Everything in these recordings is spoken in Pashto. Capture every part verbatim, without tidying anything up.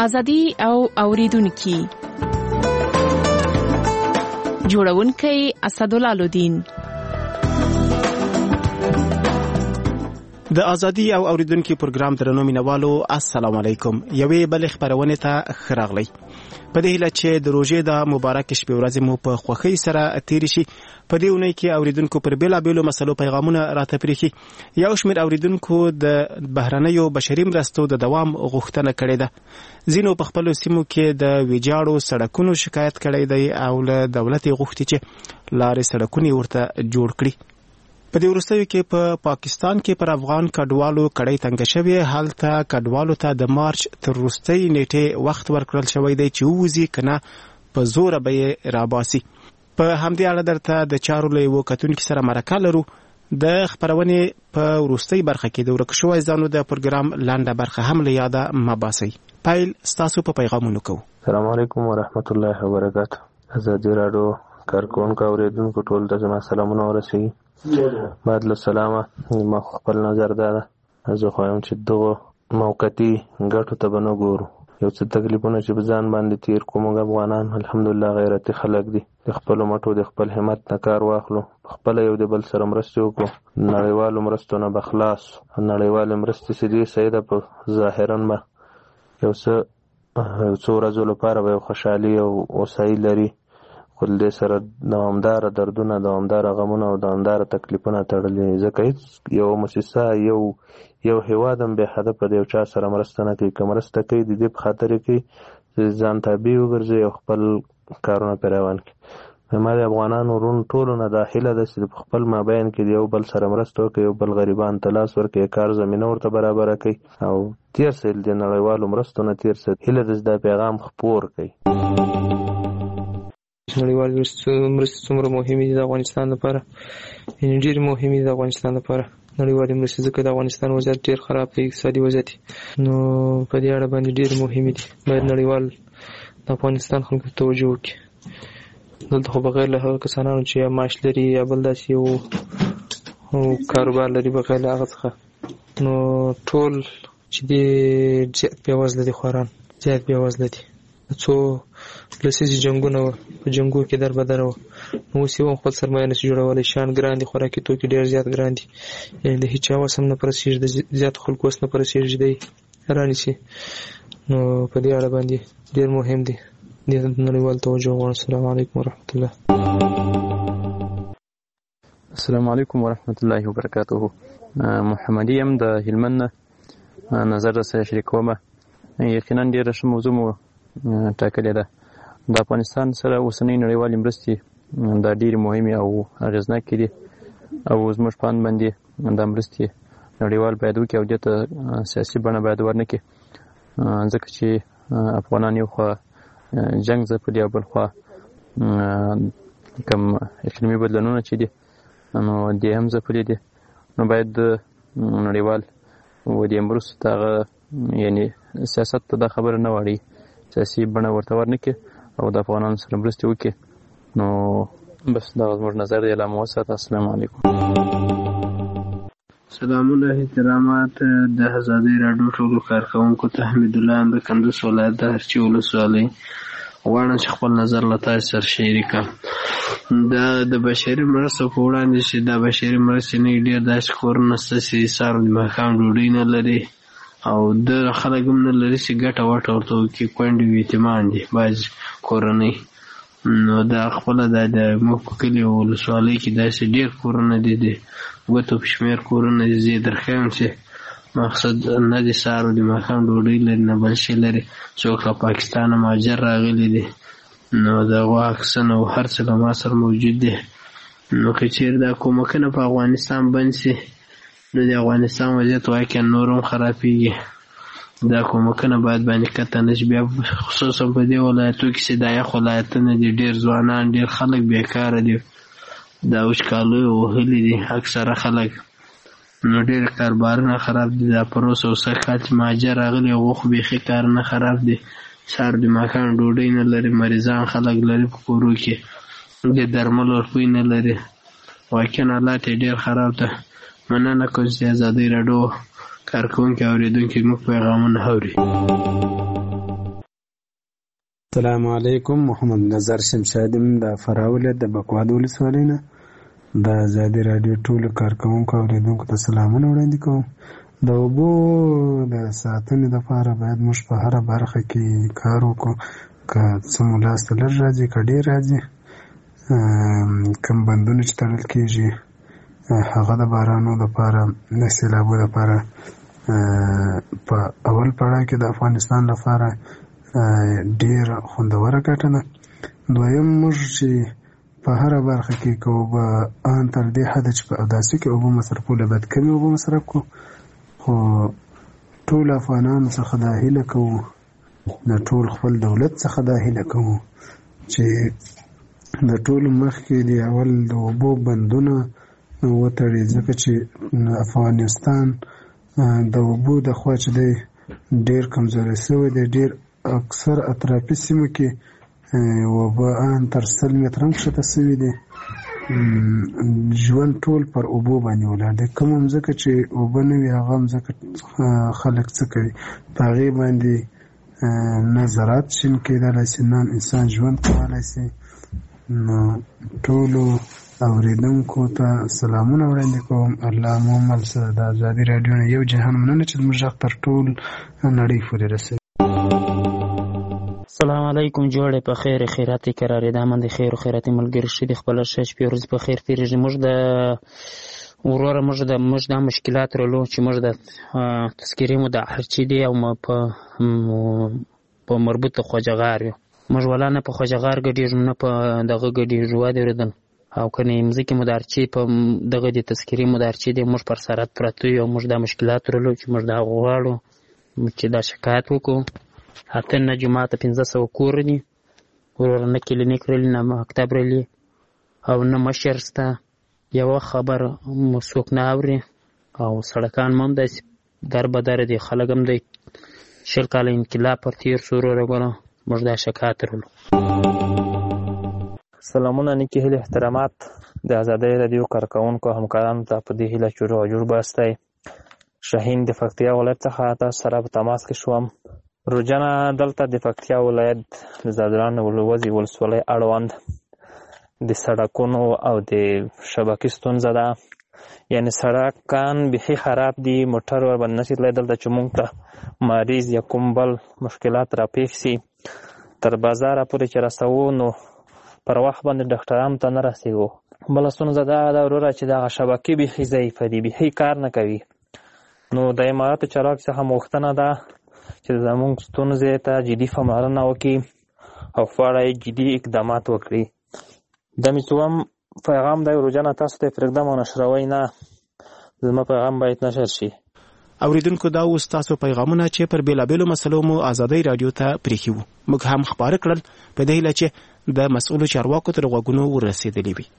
ازادي او اوریدونکو جوړونکي اسدالله لودین. د ازادي او اوریدونکو پروګرام درنو مینوالو السلام علیکم. یوې بل خبرونه ته خراغلی. په دې هیله چې د روژې د مبارک شپې ورځې مو په خوښۍ سره تیر شي. په دې اونۍ کې اوریدونکو پر بیلابیلو مسلو پیغامونه راته پریخي. یو شمېر اوریدونکو د بهرنیو بشري مرستو د دوام غوښتنه کړې ده. ځینو په خپلو سیمو کې د ویجاړو سړکونو شکایت کړی دی او له دولت غوښتي چې لارې سړکونه ورته جوړ کړي. په دې وروستیو کې په پا پاکستان کې پر افغان کډوالو کړی تنګ شوی حالت کډوالو ته د مارچ تر وروستۍ نیټه وخت ورکړل شوی دی چې ووزي کنه په زور به راباسي. په همدې اړه درته د چارو له یو کتونکو سره مرکه لرو. د خبرونه په وروستۍ برخه کې د ورک شوی ځانو د پروګرام لاندې برخه هم له یاده مباسي. پایل ستاسو په پیغامونو کو. السلام علیکم ورحمت الله وبرکاته. ازادي راډیو کارکونکو اوریدونکو ټول ته زما سلامونه ورسوي. بعد له سلامه ما خپل نظر دا ده زه خوایم چې دغه موقتی ګټو ته به نه ګورو. یو څه تکلیفونه چې په ځان باندې تیر کوم افغانان الحمدلله غیرتي خلک دي. د خپلو مټو د خپل همت نه کار واخلو، خپل یو د بل سره مرستې وکړو. نړیوالو مرستو نه به خلاص. نړیوالې مرستې چې دي سیده په ظاهرا به یو څه یو څو ورځو لپاره به یو خوشحالي او هوسایي لري، خو دې سره دوامداره دردونه، دوامداره غمونه او دوامداره تکلیفونه تړلي. ځکه هیڅ یو مؤسسه یو یو هیواد هم بې هدفه د یو چا سره مرسته نه کوي. که مرسته کوي د دې په خاطر کوي چې ځان تابع وګرځي او خپل کارونه پرې روان کړي. زما د افغانانو وروڼو ټولو نه دا هیله ده چې په خپل مابین کې د یو بل سره مرسته وکړي، یو بل غریبان ته لاس ورکړي، کار زمینه ورته برابره کړي او تیر سه د نړیوالو مرستو نه تیر سه. هیله ده چې دا پیغام خپور کړي. نړیوال مرستې څومره مهمې دي د افغانستان لپاره، یعنې ډېرې مهمې دي د افغانستان لپاره نړیوالې مرستې، ځکه د افغانستان وضعیت ډېر خراب دی، اقتصادي وضعیت. نو په دې اړه باندې ډېرې مهمې دي. باید نړیوال د افغانستان خلکو ته توجه وکړي. دلته خو بغیر له هغه کسانانو چې یا معاش لري یا بل داسې یو کاروبار لري بغیر له هغه څخه، نو ټول چې دي زیات بېوزله دي، خواران زیات بېوزله دي. څو لسیزې جنګونه وه، په جنګو کې در بدره وه، نو اوس یې هم خپل سرمایه نشي جوړولی. شیان ګران دي، خوراکي توکي ډېر زیات ګران دي، یعنې د هېچا وس هم نه پرسېږي، د زیاتو خلکو وس نه پرسېږي دی رانیسي. نو په دې اړه باندې ډېر مهم دی دې ته نړیوال توجه غواړم. السلام علیکم ورحمت الله. السلام علیکم ورحمت الله وبرکاته. محمدي یم د هلمند نه نظر در سره شریکوم. یقینا ډېره ښه موضوع مو ټاکلې ده. د افغانستان سره اوسنۍ نړیوالې مرستې دا ډېرې مهمې او اغېزناکې دي او زموږ په اند باندې دا مرستې نړیوال باید وکړي او دې ته سیاسي بڼه باید ورنه کړي، ځکه چې افغانان یو خوا جنګ ځپلي او بل خوا کوم اقلیمي بدلونونه چې دي نو دې هم ځپلي دي. نو باید نړیوال و دې مرستو ته هغه یعنې سیاست ته دا خبره نه واړي، سیاسي بڼه ورته ورنه کړي او د افغانانو سره مرستې وکړي. نو بس دا زموږ نظر دی. لا مو وساته. السلام علیکم. سلامونه احترامات د ازادي راډیو ټولو کارکوونکو ته. حمید الله د کندوز ولایت د هرچی ولسوالۍ غواړم چې خپل نظر له تاسو سره شریک کړم. دا د بشري مرستو په وړاندې چې دا بشري مرستې نه ډېر داسې کورونه شته چې سهار د ماښام ډوډۍ نه لري او د خلک هم نه لري چې ګټه وټه ورته وکړي. کونډې او یتیمان دي بعض کورنۍ. نو دا خپله دا د موږ په کلي او ولسوالۍ کې داسې ډېر کورونه دي، د ګوتو په شمېر کورونه دي. زه یې درښیم چې مقصد نه د سهار او د ماښام ډوډۍ لري نه بل شی لري. څوک له پاکستانه مهاجر راغلي دي، نو د هغو عکسونه او هر څه له ما سره موجود دي. نو که چېرې دا کومکونه په افغانستان بند شي نو د افغانستان وضعیت واقعا نور هم خرابېږي. دا کومکونه باید باندې کته نه شي. بیا خصوصا په دې ولایتو کې چې دا یخ ولایتونه دي، ډېر ځوانان ډېر خلک بېکاره دي، دا وچکالۍ وهلي دي اکثره خلک. نو ډېر کاروبارونه خراب دي. دا پروس او سږ کال چې مهاجر راغلي هغو خو بیخي کارونه خراب دي. سهار د ماښام ډوډۍ نه لري، مریضان خلک لري په کورو کې، د درملو روپۍ نه لري. واقعا حالات یې ډېر خراب ده. مننه کوم چې ازادي راډیو کارکوونکي اورېدونکي موږ پیغامونه اوري. السلام علیکم. محمد نظر شمشادم د فراه ولایت د بکواد ولسوالۍ نه د ازادي راډیو ټولو کارکوونکو او اوریدونکو ته سلامونه وړاندې کوم. د اوبو د ساتنې لپاره باید موږ په هره برخه کې کار وکړو، که څه مو لاسته لږ راځي که ډېر راځي. کوم بندونه چې تړل کېږي هغه د بارانو لپاره د سیلابو لپاره په اول پړاو کې د افغانستان لپاره ډېر خوندوره ګټه ده. دویم موږ چې په هره برخه کې که اوبه ان تر دې حده چې په اوداسي کې اوبه مصرفوله باید کمې اوبه مصرف کړو، خو ټول افغانانو څخه دا هیله کوو، د ټول خپل دولت څخه دا هیله کوو چې د ټولو مخکې د اول د اوبو بندونه وتړي، ځکه چې افغانستان د اوبو د خوا چې دی ډېر کمزوری شوی دی. ډېر اکثر اطرافي سیمو کې اوبه ان تر سل متره هم کښته شوي دي. ژوند ټول پر اوبو باندې ولاړ دی. کومه مځکه چې اوبه نه وي هغه مځکه خلک څه کوي؟ په هغې باندې نه زراعت شین کېدلی شي، نه انسان ژوند کولی شي. نو ټولو اوریدونکو ته سلامونه وړاندې کوم. الله مو مل سره د ازادي راډیو نه یو جهان مننه چې زموږ غږ تر ټول نړۍ پورې رسوي. السلام علیکم. جوړې په خیر خیرات قرار ده من د خیر او خیرات ملګری شې د خپل شش پیروز په خیر تیریږي. موږ د وروره موږ د موږ د مشکلات رلو چې موږ د تذکیرې مو د هرچی دی او په په مربوط خوجغار یو موږ ولا نه په خوجغار ګډیږو نه په دغه ګډیږو واده ردن او کني مزکی مدارچی په دغه د تذکیرې مدارچی دی موږ پر سرات پراتو یو موږ د مشکلات رلو چې موږ د غواړو چې دا شکایت وکړو. اته نه جمعه ته پنځه سوه کور دي، ورور نه کلینیک رلی نه مکتب رلی او نه مشر سته، یوه خبر څوک نه اوري او سړکان هم داسې در بدر دي، خلک هم دی شل کاله انقلاب پر تیر سو وروره ګوره موږ دا شکایت رلو. سلامونه نیکې هیلې احترامات د ازادۍ راډیو کارکوونکو همکارانو ته په دې هیله چې روغ جوړ باستی. شاهین د پکتیا ولایت څخه تاسو سره په تماس کې شوم. روجنه دلته د پکتیا ولایت د زادران ولوزي ولسوالۍ اړوند د سړکونو او د شبکې ستونزه ده، یعنی سړکان بیخي خراب دي، موټر ورباندې نشي تللی. دلته چې موږ ته مریض یا کوم بل مشکلات راپېښ سي تر بازاره پورې چې رسوو نو پر وخت باندې ډاکټرانو ته نه رسېږو. بله ستونزه دا ده وروره چې دغه شبکې بیخي ضعیفه دي، بیخي کار نه کوي. نو د اماراتو چارواکو څخه غوښتنه ده چې زموږ ستونزې ته جدي پاملرنه وکړي او په اړه یې جدي اقدامات وکړي. دا مې څوم پیغام دی روجانه تاسو ته پرېږدم او نشروئ نه، زما پیغام باید نشر شي. اوریدونکو دا اوس تاسو پیغامونه چې پر بیلابیلو مسلو مو ازادۍ راډیو ته پرېښي وو موږ هم خپاره کړل په دې هیله چې د مسؤلو چارواکو تر غوږونو ورسېدلي وي.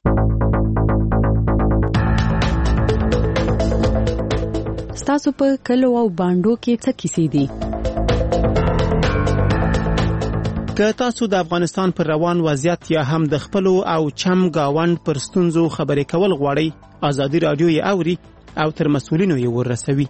ستاسو په کلو او باندو کې څه کیسې دي؟ که تاسو د افغانستان پر روان وضعیت یا هم د خپلو او چم گاوند پر ستونزو خبرې کول غواړئ، ازادي راډیو یې اوري او تر مسؤلینو یې ورسوي.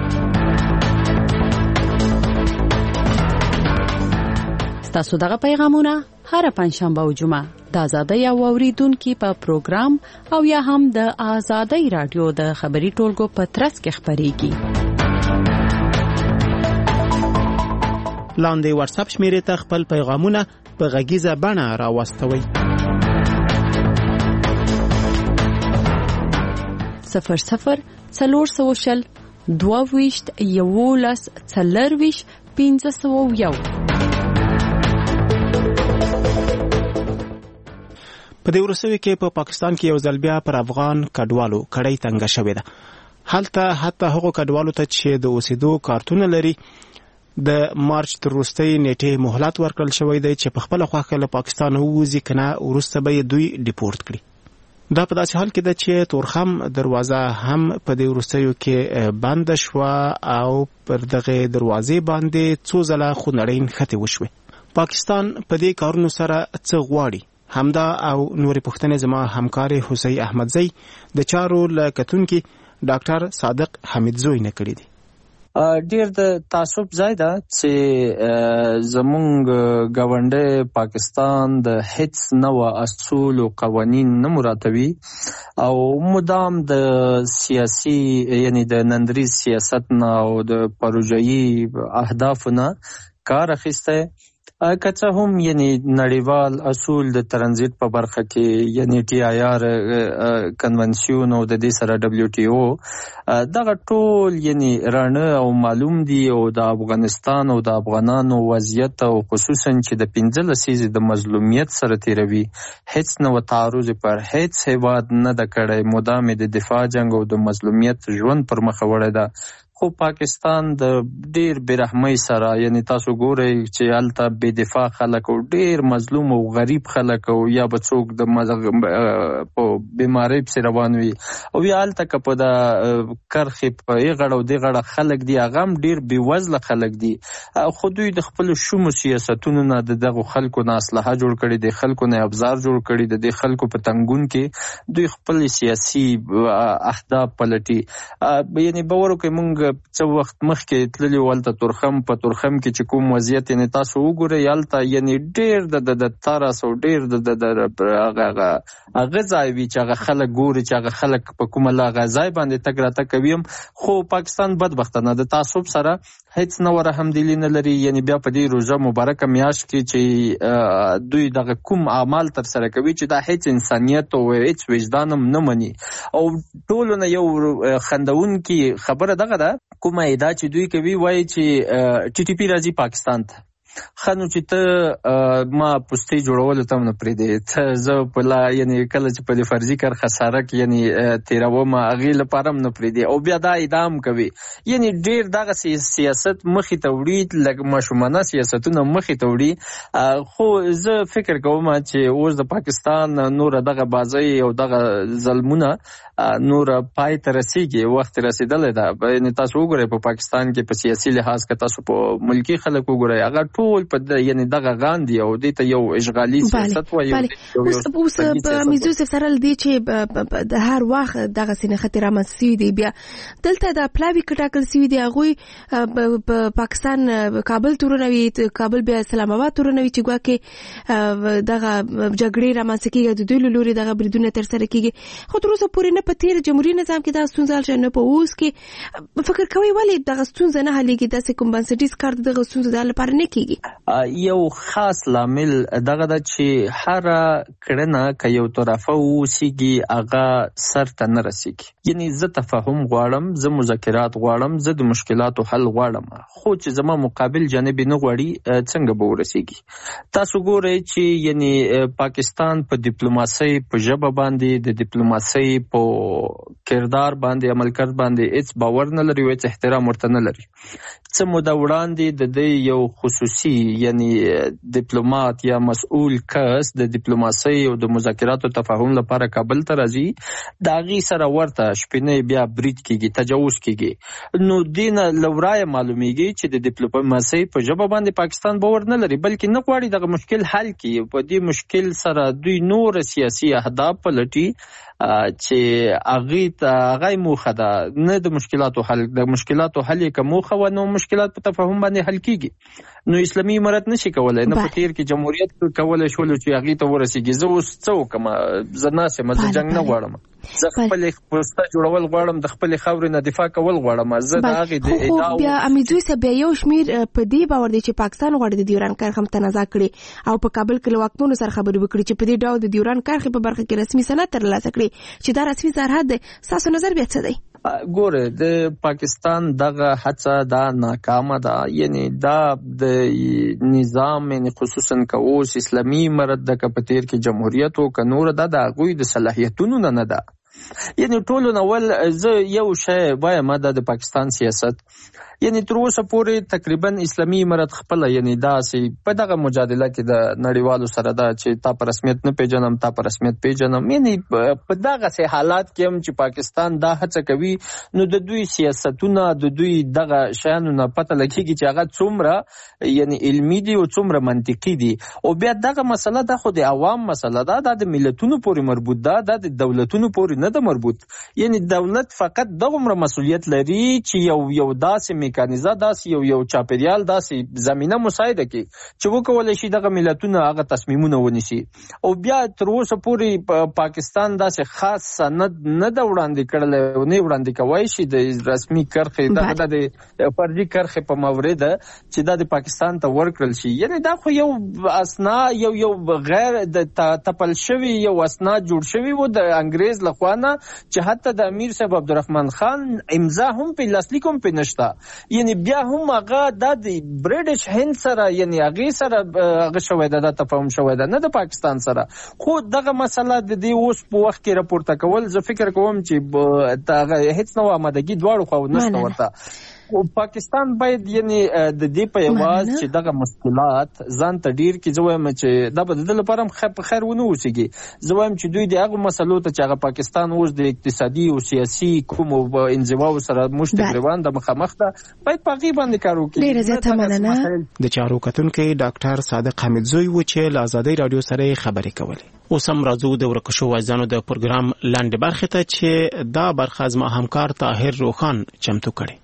ستاسو دغه پیغامونه هر پنځشنبه او جمعه د ازادۍ او اوریدونکو په پروګرام او یا هم د ازادۍ راډیو د خبري ټولګو په ترڅ کې خبريږي. لاندې واتس اپ شمیرې ته خپل پیغامونه په غږیزه بڼه راوستوئ. صفر صفر څلور سوه شل دوه ویشت یولس څلرویشت پنځه سوه یو. په دې وروستیو کې په پاکستان کې یو ځل بیا پر افغان کډوالو کړۍ تنګه شوې ده. هلته حتی هغو کډوالو ته چې د اوسېدو کارتونه لري د مارچ تر وروستۍ نیټې مهلت ورکړل شوی دی چې په خپله خوښه له پاکستان ووځي، که نه وروسته به یې دوی ډیپورټ کړي. دا په داسې حال کې ده چې تورخم دروازه هم په دې وروستیو کې بنده شوه او پر دغه دروازې باندې څو ځله خونړۍ نښتې وشوې. پاکستان په دې کارونو سره څه غواړي؟ همدا او نورې پوښتنې زما همکار حسین احمدزی د چارو له کتونکي ډاکټر صادق حمیدزوی نه کړې دي. ډیر د تعصب ځای ده چې زمونږ ګاونډی پاکستان د هیڅ نوع اصول او قوانین نه مراتوي او مدام د سیاسي یعنی د نندریز سیاست نه او د پروژایي اهدافو نه کار اخیستی، که څه هم یعنی نړیوال اصول د ترانزیت په برخه کې یعنی ټي آی آر کنونسیون او د دې سره ډبلیو ټي او دغه ټول یعنی رانه او معلوم دي او د افغانستان او د افغانانو وضعیت او خصوصا چې د پنځه لسیزې د مظلومیت سره تیروي هیڅ نوع تعرض پر هیڅ هیواد نه د کړی، مدام د دفاع جنگ او د مظلومیت ژوند پر مخ وړی ده. خو پاکستان د ډیر برحمۍ سره یعنی تاسو ګورئ چې هلته بې دفاع خلک او ډیر مظلوم او غریب خلک او یا به څوک د په بیمارۍ پسې روان وي او یا هلته که په د کرښې په یې غړه او دې غړه خلک دي هغه هم ډیر بېوزله خلک دي، خو دوی د خپلو شومو سیاستونو نه د دغو خلکو نه اسلحه جوړ کړي، د خلکو نه ابزار جوړ کړي، د دې خلکو په تنګون کې دوی خپل سیاسي اهداف پلټي. یعنی باور وکړئ موږ څه وخت مخکې تللي وو هلته تورخم په تورخم کې چې کوم وضعیت یعنې تاسو وګورئ هلته یعنې ډېر د د ترس او ډېر د د هغه هغه ځای وي چې هغه خلک ګوري چې هغه خلک په کومه هغه ځای باندې تګ راتګ کوي هم. خو پاکستان بدبختانه د تعصب سره هیڅ نوع رحمدلي نه لري، یعنې بیا په دې روژه مبارکه میاشت کې چې دوی دغه کوم اعمال ترسره کوي چې دا هیڅ انسانیت او هیڅ وجدان هم نه مني او ټولو نه یو خندونکي خبره دغه ده کومه ادعا چې دوی کوي وایي چې ټي ټي پی راځي پاکستان ته. ښه نو چې ته ما پوستې جوړولو ته هم نه پرېږدې، ته زه په لا یعنې کله چې په دې فرضي کرښه سړک یعنې تېروم هغې لپاره هم نه پرېږدې او بیا دا ادعا هم کوي. یعنې ډېر دغه سیاست مخې ته وړي، لږ ماشومانه سیاستونه مخې ته وړي. خو زه فکر کوم چې اوس د پاکستان نوره دغه بازۍ او دغه ظلمونه نوره پای ته رسېږي، وخت رسېدلی ده. یعنې تاسو وګورئ په پاکستان کې په سیاسي لحاظ که تاسو په ملکي خلک وګورئ هغه ټول په یعنې دغه غاندي او دې ته یو اشغالي سیاست وایي. اوس په میزو صاحب سره دې چې د هر وخت دغسې نښتې رامنځته سوي دي، بیا دلته د پلاوي ټاکل سوي دي هغوی په پاکستان کابل تورنوي، کابل بیا اسلام آباد تورنوي چې ګواکې دغه جګړې رامنځته کېږي، د دوی له لورې دغه بریدونه ترسره کېږي. خو تر اوسه پورې نه په تېر جمهوري نظام کې دا ستونزه حل شوې، نه په اوس کې. فکر کوئ ولې دغه ستونزه نه حلېږي؟ داسې کوم بنسټیز کار د دغه ستونزو د حل لپاره نه کېږي؟ یو خاص لامل دغه ده چې هره کړنه که یو طرفه واوسیږي هغه سر ته نه رسېږي. یعنې زه تفاهم غواړم، زه مذاکرات غواړم، زه د مشکلاتو حل غواړم، خو چې زما مقابل جانب یې نه غواړي څنګه به ورسېږي؟ تاسو ګورئ چې یعنې پاکستان په ډیپلوماسۍ په ژبه باندې د ډیپلوماسۍ په کردار باندې عملکرد باندې هیڅ باور نه لري او هیڅ احترام ورته نه لري. څه موده وړاندې د دې یو خصوصي یعنی ډیپلومات یا مسؤل کس د ډیپلوماسۍ او د مذاکراتو تفاهم لپاره کابل ته راځي، د هغې سره ورته شپینۍ بیا برید کېږي، تجاوز کېږي. نو دې نه له ورایه معلومیږي چې د ډیپلوماسۍ په ژبه باندې پاکستان باور نه لري، بلکې نه غواړي دغه مشکل حل کړي. په دې مشکل سره دوی نور سیاسي اهداف پلټي چې هغې ته هغه موخه ده، نه د مشکلاتو حل. د مشکلاتو حل یې که موخه وه نو مشکلات په تفاهم باندې حل کېږي. نو اسلامي امارت نشي کولی، نه په تېر کې جمهوریت کولی شولو چې هغې ته ورسېږي. زه اوس څه وکړم؟ زه ناست یم، زه جنګ نه غواړم، زه خپلې پوسته جوړول غواړم، د خپلې خاورې نه دفاع کول غواړم. زه د هغې د ادعاو بیا امیدوي صاحب بیا یو شمېر په دې باور دی چې پاکستان غواړي د ډیورنډ کرښه متنازع کړي او په کابل کې له واکمنو سره خبرې وکړي چې په دې ډول د ډیورنډ کرښې په برخه کې رسمي سند ترلاسه کړي چې دا رسمي سرحد دی. ستاسو نظر بیا څه دی؟ ګوره د پاکستان دغه هڅه دا ناکامه ده. یعنې دا د نظام یعنې خصوصا که اوس اسلامي امارت ده که په تېر کې جمهوریت و که نوره ده د هغوی د صلاحیتونو نه نه ده. یعنې ټولو نه ول زه یو شی وایم دا د پاکستان سیاست یعنې تر اوسه پورې تقریبا اسلامي امارت خپله یعنې داسې په دغه مجادله کې د نړیوالو سره ده چې تا په رسمیت نه پیژنم، تا په رسمیت پیژنم. یعنې په دغسې حالات کې هم چې پاکستان دا هڅه کوي نو د دوی سیاستونه د دوی دغه شیانو نه پته لګېږي چې هغه څومره یعنې علمي دي او څومره منطقي دي. او بیا دغه مسله دا خو د عوام مسله ده، دا د ملتونو پورې مربوط ده، دا د دولتونو پورې نه د مربوط. یعنی دولت فقط دغه مسؤلیت لري چې یو یو داسې میکانیزه داسې یو یو چاپیریال داسې زمينه مساعده کړي چې وکولای شي دغه ملتونه هغه تصمیمونه ونیسي. او بیا تر اوسه پورې پاکستان داسې خاص سند نه د وړاندې کړل او نه وړاندې کوي شي د رسمي کرخې دغه د فرضي کرخې په مورد چې د پاکستان ته ورکړل شي. یعنی دا خو یو اسنا یو یو غیر د تپل شوی یو اسنا جوړ شوی و د انګريز لخوا نه چې حتی د امیر صاحب عبدالرحمن خان امضا هم په لاسلیک هم په نشتا. یعنی بیا هم هغه د برټش هند سره یعنی هغه سره هغه شوی د تفاهم شوی د نه د پاکستان سره. خو دغه مسله د دې اوس په وخت کې راپورته کول زه فکر کوم چې دا هیڅ نو آمادګي دواړو خو نشته ورته. او پاکستان باید یعنی د دې په یواز چې دغه مشکلات ځان ته ډیر کې زویم چې دا به د لپاره هم خیر ونه وسیږي. زویم چې دوی د هغه مسلو ته چې هغه پاکستان اوس د اقتصادي او سیاسي کوم انزوا سره مشت روان د مخامخ ده باید په غیبه باندې کار وکړي. ډیره زیاته مننه. د چارو کتونکو ډاکټر صادق حمیدزوی و چې له آزادۍ رادیو سره خبرې کولې. اوس هم راځو د ورکشو وایزانو د پروګرام لاندې برخه ته چې دا برخه از ما همکار طاهر روخان چمتو کړي.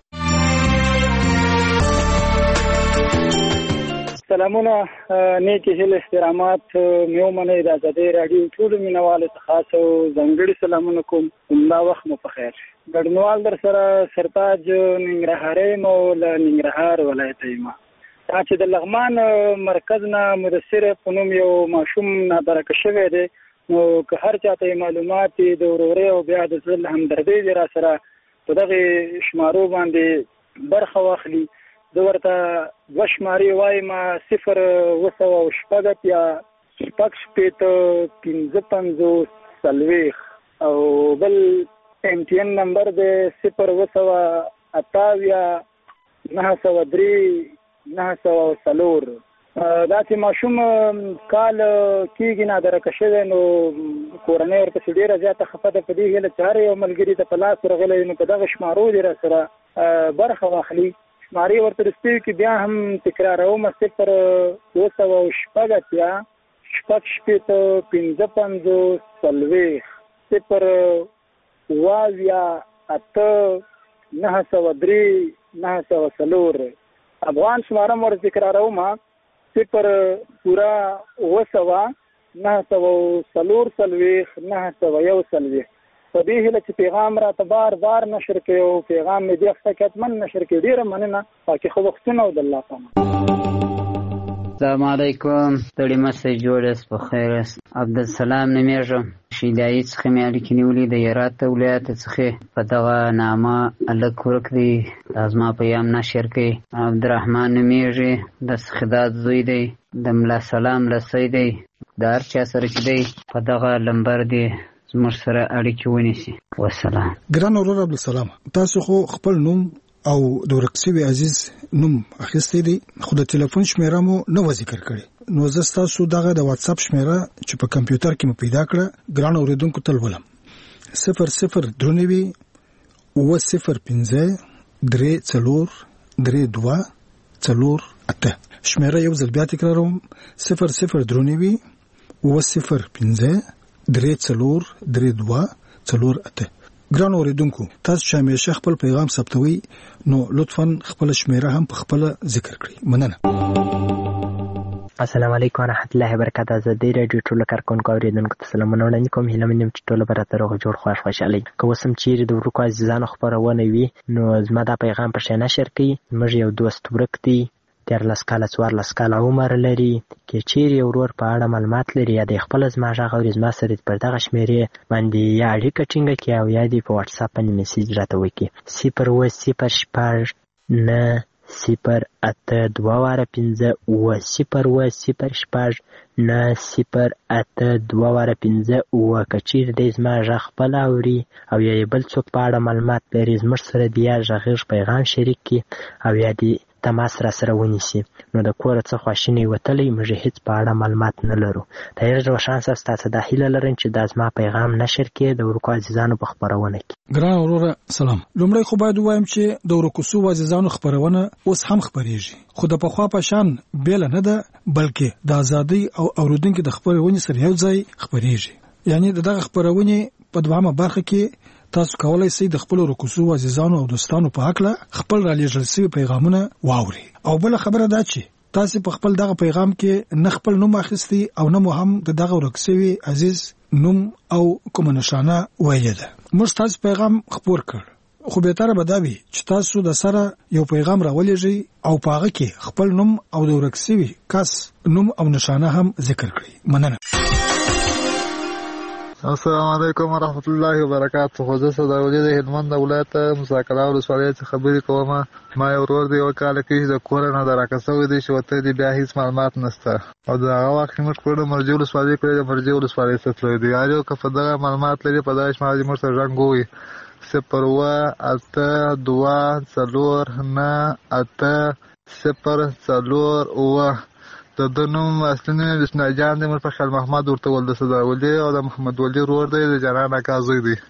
سلامونه نیکی هیل احترامات میو منې د آزادۍ رادیو ټول مینوالو ته خاص او ځانګړي سلامونه کوم. دا وخت مو په خیر. ګډنوال در سره سرتاج ننګرهاري مو له ننګرهار ولایت یم چې د لغمان مرکز نه مدثر په نوم یو ماشوم نادرکه شوی دی. نو که هر چاته معلومات د وروري او بیا د ځل همدردي دی را سره په دغه شمارو باندې برخه واخلي. د ورته دوه شماري وایم صفر وسو او شپږ یا شپږ شپېته پنځه پنځوس څلوېښت او بل ایم ټي ان نمبر د صفر وسو اتاویا نهه سوه درې نهه سوه څلور. دا چې ماشوم کال کېږي نادرکه شوی نو کورنۍ ورپسې ډېره زیاته خفه ده. په دې هیله چې هر یو ملګري ته په لاس ورغلی نو په دغه شمارو دې را سره برخه واخلي. شماري ورته رسېږي کې بیا هم تکراروم صفر اوه سوه شپږ اتیا شپږ شپېته پنځه پنځوس څلوېښت صفر اوه اویا اته نهه سوه درې نهه سوه څلور. افغان شماره م ور تکراروم صفر پوره اوه سوه نهه سوه څلور څلوېښت نهه سوه یو څلوېښت. په دې هیله چې پیغام را ته بار بار نشر کړي او پیغام مې دې حقیقتمن نشر کړي. ډېره مننه. پاکې خو وختونه او د الله پامه. السلام علیکم. ستړي مسئ جوړ است په خیر است. عبدالسلام نومیږم. شیدایي څخه مې اړیکې نیولې د هرات ولایت څخه. په دغه نامه هلک ورک دی دا زما پیام نشر کړي. عبدالرحمن نومیږي د سخداد زوی دی د ملا سلام لسی دی د هر چا سره چې دی په دغه لمبر دی زموږ سره اړیکې ونیسي. وسلام. ګران ورور عبدالسلام تاسو خو خپل نوم او د ورک شوي عزیز نوم اخیستی دی خو د تلیفون شمیره مو نه و ذکر کړی. نو زه ستاسو دغه د واتساپ شمیره چې په کمپیوټر کې مو پیدا کړه ګران اوریدونکو ته لولم. صفر صفر درې نوي اوه صفر پنځه درې څلور درې دوه څلور اته. شمیره یو ځل بیا تکراروم صفر صفر درې نوي اوه صفر پنځه درې څلور درې دوه څلور اته. ګران اوریدونکو تاسو چې همیشه خپل پیغام ثبتوي نو لطفاً خپل شمیره هم په خپل ذکر کړئ. مننه. السلام علیکم ورحمۃ اللہ وبرکاتہ. آزادۍ رادیو ټولو کارکونکو اوریدونکو ته سلامونه وړاندې کوم. هیله مې چې ټول به راته روغ جوړ خوښ خوشحالي. که اوس هم چیرې د ورکو عزیزانو خپرونه وي نو زما دا پیغام په شی نشر کړي. زموږ یو دوست ورک دی دیارلس کاله څوارلس کاله عمر لري. که چیرې یو ورور په اړه معلومات لري یا د خپل زما غږ اوري زما سره پر دغه شمیرې باندې یا اړیکه ټینګه کړي او یا دې په واتساپ باندې میسیج راته وکړي. صفر اوه صفر شپږ نه صفر اته دوه واره پنځه اوه صفر اوه صفر شپږ نه صفر اته دوه واره پنځه اوه. که چیرې دی زما غږ خپل اوري او یا بل څوک په اړه معلومات لري زموږ سره د یا غږیز پیغام شریک کړي او یا دې تماس را سره ونیسي. نو د کوره څه خواشینی وتلی موږ هیڅ په اړه معلومات نه لرو. طاهر روشان صاحب تاسو دا هیله لرئ چې دا زما پیغام نشر کړي د ورکو عزیزانو په خپرونه کې. ګران وروره سلام. لومړی خو باید ووایم چې د ورکو سوو عزیزانو خپرونه اوس هم خپریږي خو د پخوا په شان بیله نه ده بلکې د ازادۍ او اوریدونکو د خپرونې سره یو ځای خپریږي. یعنی دغه خپرونه په دوامه برخه کې تاسو کولای شئ د خپل رکوسو عزیزانو او دوستانو په حق له خپل را لېږل شوي پیغامونه واوري. او بل خبره دا چې تاسو په خپل دغه پیغام کې نه خپل نوم اخیستی او نه مو هم د دغه ورکسوي عزیز نوم او کوم نشانه ویل ده. موږ تاسو پیغام خپور کړ، خو به تر بداوی چې تاسو د سره یو پیغام راولېږئ او په هغه کې خپل نوم او د ورکسوي کس نوم او نشانه هم ذکر کړئ. مننه. السلام علیکم ورحمت الله وبرکاته. خو زه صداولی د هلمند ولایت مساکلا ولسوالۍ څخه خبرې کوم. ما یو ورور دی یو کال کې د کور نه درکه شوی دی چې ورته دی بیا هیڅ معلومات نشته او د هغه وخت موږ کور د مرجع ولسوالۍ کړی د مرجع ولسوالۍ څخه تللی دی. یارو که په دغه معلومات لري په دغه شمال موږ سره رنګ وي صفر اوه اته دوه څلور نه اته صفر څلور اوه. د د نوم اصلي نوم اسماعیل جان دی. موږ په خیال محمد ورته ول د صداولي او د محمد ولي ورور دی د جنان اکا زوی دی.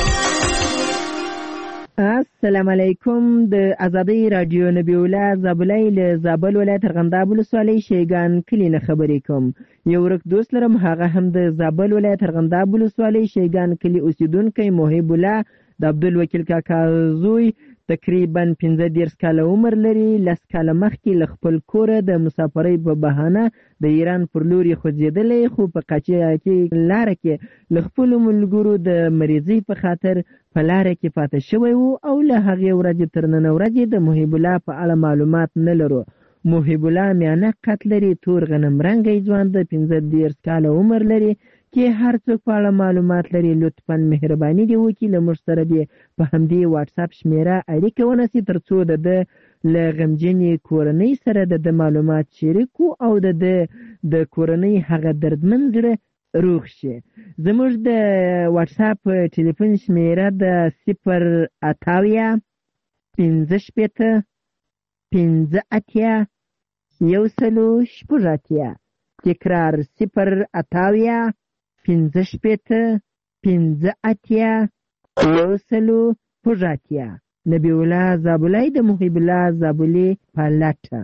السلام علیکم. د ازادۍ رادیو نبی الله زابلای له زابل ولایت ارغنداب ولسوالۍ شیګان کلی نه خبرې کوم. یو ورک دوست لرم، هغه هم د زابل ولایت ارغنداب ولسوالۍ شیګان کلی اوسیدونکی محب الله د عبدالوکیل کاکا زوی تقریبا پنځه دېرش کاله عمر لري. لس کاله مخکې له خپل کوره د مسافرۍ په بهانه د ایران پر لور یې خوځېدلی، خو په قاچاق کې لاره کې له خپلو ملګرو د مریضۍ په خاطر په لاره کې پاتې شوی و او له هغې ورځې تر نن ورځې د محب الله په اړه معلومات نه لرو. محب الله میانه قد لري، تور غنم رنګی ځوان د پنځه دېرش کاله عمر لري. کې هر څوک په اړه معلومات لري لطفا مهرباني دی وکړي له موږ سره دی په همدې واتساپ شمیره اړیکه ونیسي تر څو د ده له غمجنې کورنۍ سره د ده معلومات شریکو او د ده د کورنۍ هغه دردمن زړه روغ شي. زموږ د واتساپ ټلیفون شمیره د صفر اتاویا پنځه شپېته پنځه اتیا یو سلو شپږ اتیا. تکرار صفر اتاویا پنځه شپېته پنځه اتیا یو سلو شپږ اتیا. نبی الله زابلای د محب الله زابلي په لټه.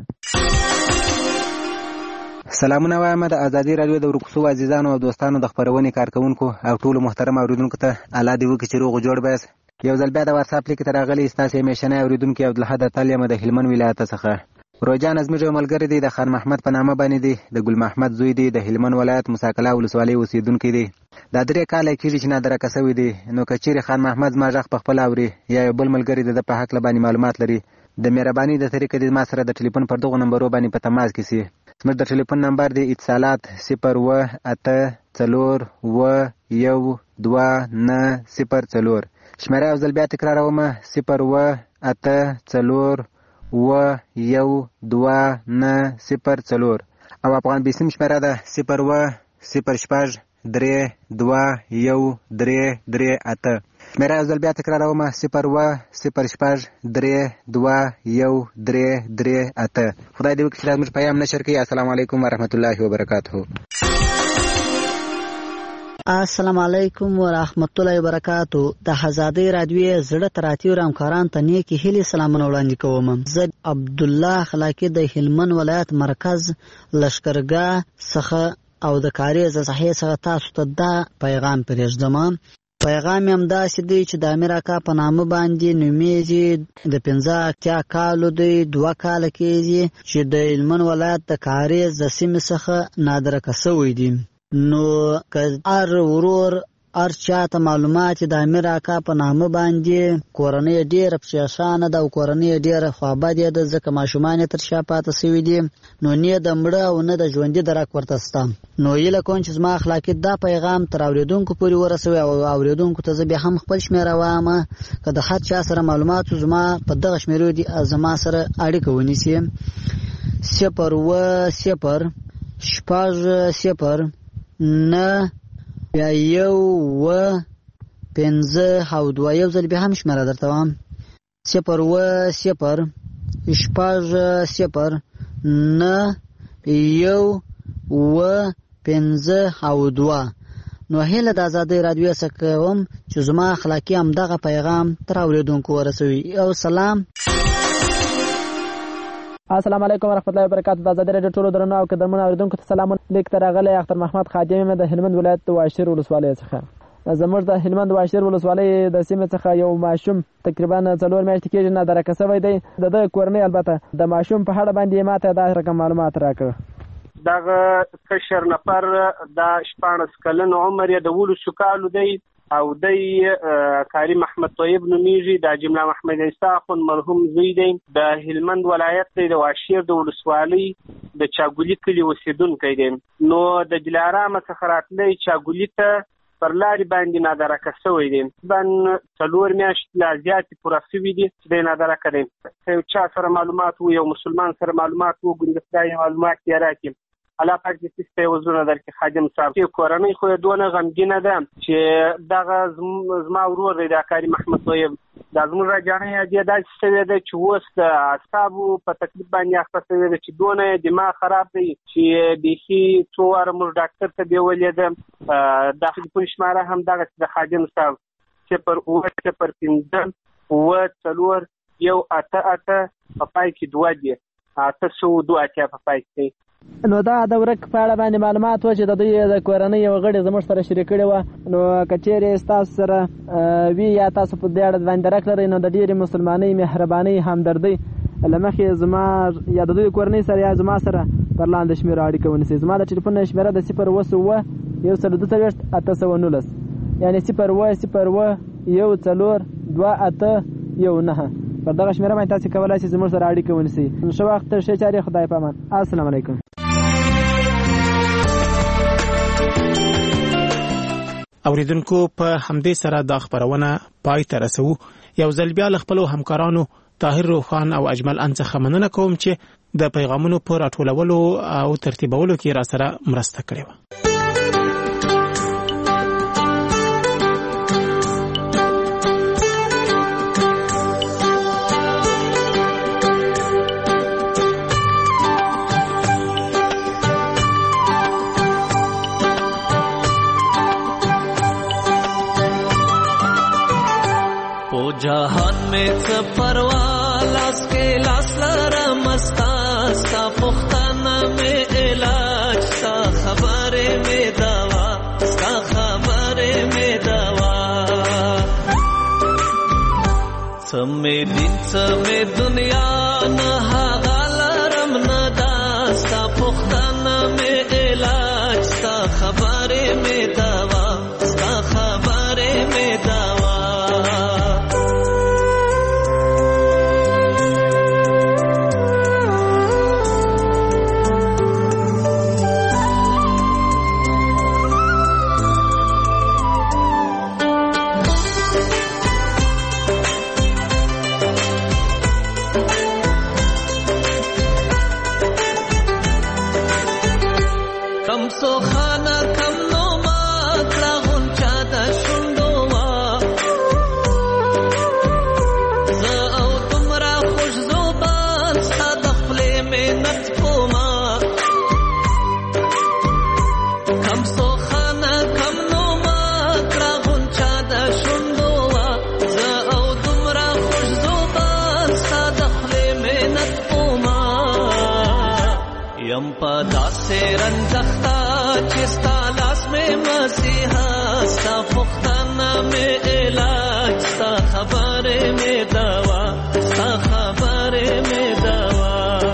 سلامونه وایم د ازادي رادیو د ورکوسو عزیزانو او دوستانو د خبرونې کارکونکو او ټولو محترم اوریدونکو ته الله دې وکړي چې روغ جوړ بس. یو ځل بیا د واتساپ لیک ته راغلی ستاسو همیشنی اوریدونکي عبدالحد اتل یم د هلمند ولایت څخه. روجان زموږ یو ملګری دی د خان محمد په نامه باندې دی، د ګل محمد زوی دی، د هلمند ولایت مساکلا ولسوالۍ اوسیدونکی دی. دا درې کاله کېږي چې نادرکه شوی دی. نو که چیرې خان محمد زما غږ په خپله اوري یا یو بل ملګری د ده په هکله باندې معلومات لري د مهرباني د طریقې د ما سره د ټلیفون پر دغو نمبرو باندې په تماس کې سي. زموږ د ټلیفون نمبر دی اتصالات صفر اوه اته څلور اوه یو دوه نه صفر څلور. شمېره یو ځل بیا تکراروم صفر اوه اته څلور اوه یو دوه نه صفر څلور. او افغان بیسیم شمېره ده صفر اوه صفر شپږ درې دوه یو درې درې اته. شمېره یو ځل بیا تکراروم صفر اوه صفر شپږ درې دوه یو درې درې اته. خدای دې وکړي چې دا زموږ پیام نشر کړي. السلام علیکم ورحمت الله وبرکاته. السلام علیکم ورحمت الله وبرکاتو. د ازادۍ رادیو زړه تراتیو همکاران ته نیکی هیلې سلامونه وړاندې کوم. زه عبد الله خلاقی د هلمند ولایت مرکز لشکرګاه څخه او د کاریز صحیح څخه تاسو ته دا پیغام پرېږدم. پیغام هم داسې دی چې د امیر اکا په نامه باندې نومیږي. د پنځه اتیا کالو دی، دوه کاله کېږي چې د هلمند ولایت د کاریز د سیمې څخه نادرکه شوی دی. نو که هر ورور هر چاته معلومات د امیر اکا په نامه باندې کورنۍ ډېره پریشانه ده او کورنۍ ډېره خوابدې ده ځکه ماشومان یې تر شا پاته شوي دي. نو نه د مړه او نه د ژوندي درک ورته شته. نو هیله کوم چې زما اخلاقي دا پیغام تر اورېدونکو پورې ورسوي او اورېدونکو ته زه بیا هم خپل شمېره وایم که د هر چا سره معلومات زما په دغه شمېرو دي زما سره اړیکه ونیسي. صفر اوه صفر شپږ صفر نه بیا یو اوه پنځه او دوه. یو ځل بیا هم شمېره درته وایم صفر اوه صفر شپږ صفر نه یو اوه پنځه او دوه. نو هیله د ازادۍ رادیو څخه کوم چې زما اخلاقي همدغه پیغام تر اورېدونکو ورسوي. او سلام. السلام علیکم ورحمت الله وبرکاتو. د ازادۍ رادیو ټولو درنو او قدرمنو اورېدونکو ته سلامونه. لیک ته راغلی اختر محمد خادم د هلمند ولایت د واشیر ولسوالۍ څخه. زموږ د هلمند واشیر ولسوالۍ د سیمې څخه یو ماشوم تقریبا څلور میاشتې کېږي نادرکه شوی دی. د ده کورنۍ البته د ماشوم په اړه باندې ماته دا رقم معلومات راکړه. دغه کشر نفر د شپاړس کلن عمر یې د ولسو کالو دی او دی کریم احمد طیب نومیږي. د جمله محمد عیسی اخوند مرحوم زوی دی. د هلمند ولایت دی د واشیر د ولسوالۍ د چاګولي کلي اوسېدونکی دی. نو د دلارام څخه راتلی چاګولي ته پر لارې باندې نادرکه شوی دی. تقریبا څلور میاشتې لا زیاتې پوره شوي دي چې دی نادرکه دی. که یو چا سره معلومات و یو مسلمان سره معلومات وګوري د خدای معلومات یې راکړي. الله پاک دې سیسته وزونه درکړي خادم صاحب. چې کورنۍ خو یې دونه غمګینه ده چې دغه زما ورور دی د کریم احمد طیب دا زموږ راجانۍ یې داسې شوې ده چې اوس د اعصابو په تکلیف باندې اخته شوې ده چې دونه یې دماغ خراب دی چې بیخي څو واره موږ ډاکټر ته بیولې ده. دا ټلیفون شماره هم دغسې د خادم صاحب صفر اووه صفر پنځه اووه څلور یو اته اته په پای کې دوه دي اته سوه دوه اتیا په پای کې. نو دا د ورک په اړه باندې معلومات و چې د دوی د کورنۍ یو غړي زموږ سره شریک کړي وه. نو که چیرې ستاسو سره وي یا تاسو په دې اړه باندې درک لرئ نو د ډېرې مسلمانۍ مهربانۍ همدردۍ له مخې زما یا د دوی کورنۍ سره یا زما سره پر لاندې شمېره اړیکه ونیسئ. زما د ټلیفون شمېره د صفر اووه اووه یو سل دوه څلوېښت اته سوه نولس یعنې صفر اووه صفر اووه یو څلور دوه اته یو نهه. پر دغه شمېره باندې تاسې کولی شئ زموږ سره اړیکه ونیسئ. ښه وخت ښې چارې خدای په امان. السلام علیکم. اوریدونکو په همدې سره دا خبرونه پای ته رسو. یو ځل بیا له خپلو همکارانو طاهر روخان او اجمل ان څخه مننه کوم چې د پیغامونو په راټولولو او ترتیبولو کې را سره مرسته کړې وه. जहान में सफरवा लास के लास लरा मस्ता सा पुख्ताना में इलाज सा खबरे में दवा सा खबरे में दवा समय दिन समय दुनिया न हागालरम न दास्ता पुख्ताना में इलाज सा खबरे में दवा सा खबरे में दवा. रंजख्ता चिस्ता लास में मसीहा सा पुख्ताना में इलाज सा खबरे में दवा सा खबरे में दवा.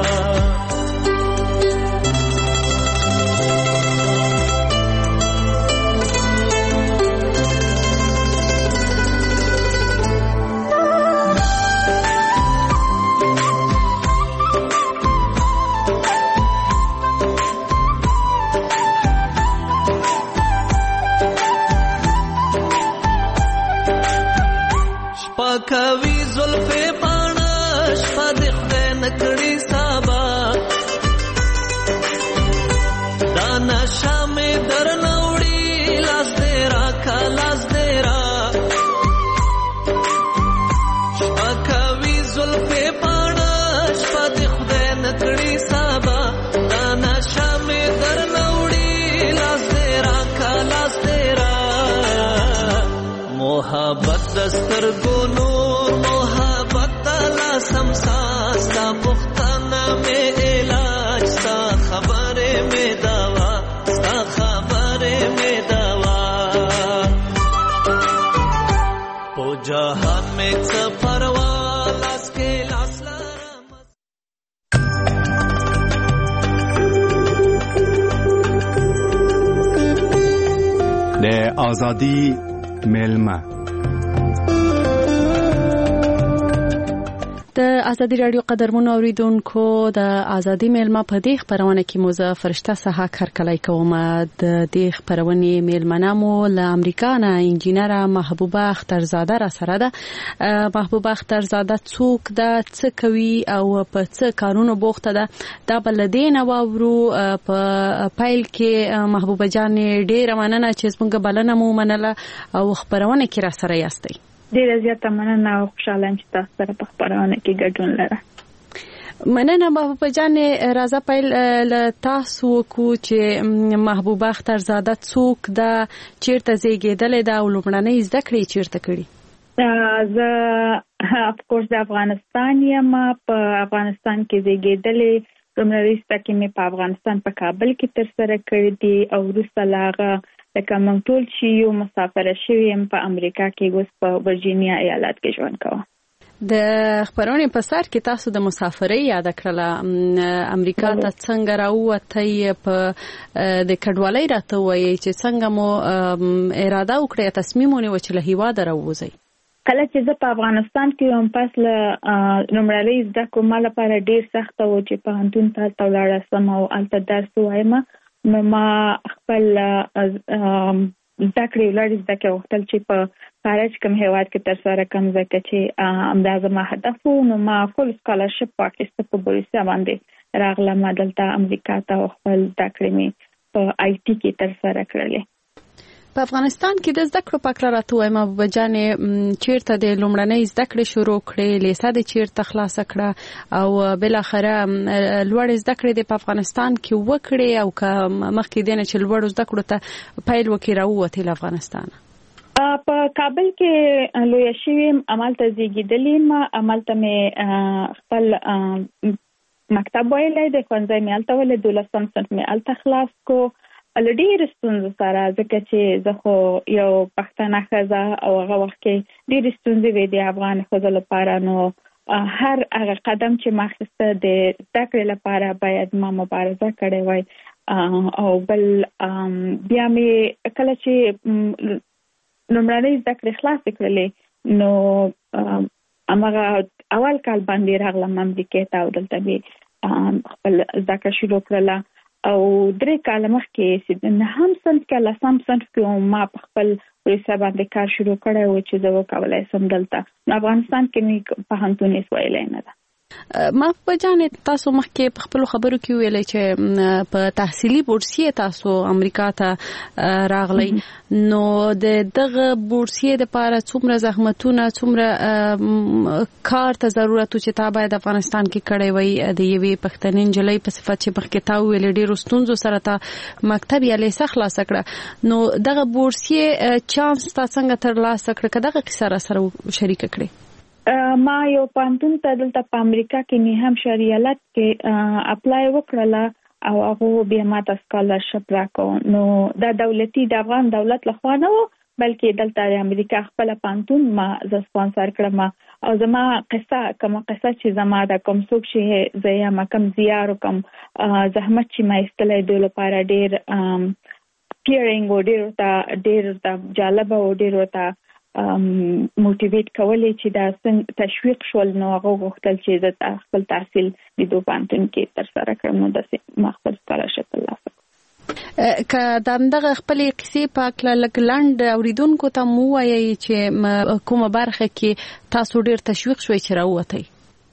کوي زلفې پاڼه شپه د خدای نکړي سابا دا نشه مې درنه وړي لاس دې راکه لاس دې را شپه کوي زلفې پاڼه شپه د خدای نکړي سابا دا نشه مې درنه وړي لاس دې راکه لاس دې را. محبت دستر گونو محبت لا سمسا ستا پختانا میں علاج ستا خبرے میں دوا ستا خبرے میں دوا. آزادی میلمه. د ازادي رادیو قدرمن اوریدونکو د ازادي میلمه په دې خبرونه کې مو زه فرشته صحه کارکلای کوم. د دې خبرونه میلمنه مو له امریکا نه انجینر محبوبه اخترزاده را سره ده. محبوبه اخترزاده څوک ده، څه کوي او په څه کارونو بوخته ده، دا بل دې نه واورو. په پایل کې محبوبه جان ډېر مننه چې څنګه بلنه مو منله او خبرونه کې را سره یاستئ. ډیره زیاته مننه او خوشاله یم چې تاسو سره په خبرونه کې ګډون لرم. مننه محبوبه جان. راځه پیل له تاسو کو چې محبوبه اخترزاده څوک ده، چیرته زیږېدلې ده او لومړنۍ زده کړې چیرته کړې؟ زه اف کورس د افغانستان یم، په افغانستان کې زیږېدلې. لومړنۍ زده کړې مې په افغانستان په کابل کې ترسره کړې دي او وروسته له هغه لکه موږ ټول چې یو مسافره شوي یم په امریکا کې، اوس په ورجینیا ایالت کې ژوند کوم. د خبرونې په سر کې تاسو د مسافرۍ یاد کړله. امریکا ته څنګه راووتئ؟ په د کډوالۍ راته وایي چې څنګه مو اراده وکړه، تصمیم ونیوه چې له هیواده راووځئ؟ کله چې زه په افغانستان کې وم، پس له لومړنۍ زده کړو ما لپاره ډېر سخته و چې پوهنتون ته هلته ولاړه سم او هلته درس ووایم. نو ما خپل زده کړې ولاړې زده کړې غوښتل چې په خارج کوم هېواد کې ترسره کړم، ځکه چې همدا زما هدف و. نو ما فول سکالرشپ واخیسته، په بوریسیا باندې راغلم دلته امریکا ته او خپل زده کړې مې په آی ټي کې ترسره کړلې. په افغانستان کې د زده کړو په اړه راته وایم محبوبه جانې، چیرته د لومړنۍ زده کړې شروع کړې، لیسه دې چیرته خلاصه کړه او بالاخره لوړې زده کړې دې په افغانستان کې وکړې او که مخکې دې نه چې لوړو زده کړو ته پیل وکړې راووتې له افغانستانه؟ په کابل کې لویه شوې یم، همالته زیږېدلې یم، همالته مې خپل مکتب ویلی دی، ښوونځی مې هلته ویلی، دولسم صنف مې هلته خلاص کو. له ډېرې ستونزو سره، ځکه چې زه خو یو پښتنه ښځه او هغه وخت کې ډېرې ستونزې وې د افغان ښځو لپاره. نو هر هغه قدم چې ما اخیسته د زده کړې لپاره باید ما مبارزه کړې وای. او بل بیا مې کله چې لومړنۍ زده کړې خلاصې کړلې، نو هماغه اول کال باندې راغلم امریکې ته او دلته مې خپل زده کړه شروع کړله. او درې کاله مخکې چې نهم صنف کې لسم صنف کې ما په خپل ورسه باندې کار شروع کړی و چې زه وکولای سم دلته افغانستان کې مې پوهنتون هېڅ ویلی نه ده. محبوبه جانې، تاسو مخکې په خپلو خبرو کې ویلئ چې په تحصیلي بورسیې تاسو امریکا ته راغلی. نو د دغه بورسیې دپاره څومره زحمتونه، څومره کار ته ضرورت و چې تا باید افغانستان کې کړی وی د یوې پښتنې نجلۍ په صفت چې مخکې تا وویلې ډېرو ستونزو سره تا مکتب یا لیسه خلاصه کړه. نو دغه بورسیې چانس تا څنګه ترلاسه کړه؟ که دغه کیسه را سره شریکه کړې. ما یو پوهنتون ته دلته په امریکا کې نیو همشایر ایالت کې اپلای وکړله او هغه بیا ما ته سکالرشپ راکړو. نو دا دولتي د افغان دولت لخوا نه و، بلکې دلته د امریکا خپل پوهنتون ما زه سپانسر کړم. او زما قصه کوم قصه چې زما د کوم څوک چې زه یم کوم زیار کوم زحمت چې ما ایستلی دوی لپاره ډېر پیرینګ و، ډېر ورته ډېر ورته جالبه و، ډېر ورته موټیویټ کولې چې دا څنګه تشویق شول. نو هغه غوښتل چې زه خپل تحصیل د دوی پوهنتون کې ترسره کړم. نو داسې ما خپل سکالرشپ ترلاسه کړ. که دغه خپلې قصې په هکله لږ لنډ اورېدونکو ته مو ووایئ چې کومه برخه کې تاسو ډېر تشویق شوئ چې راووتئ؟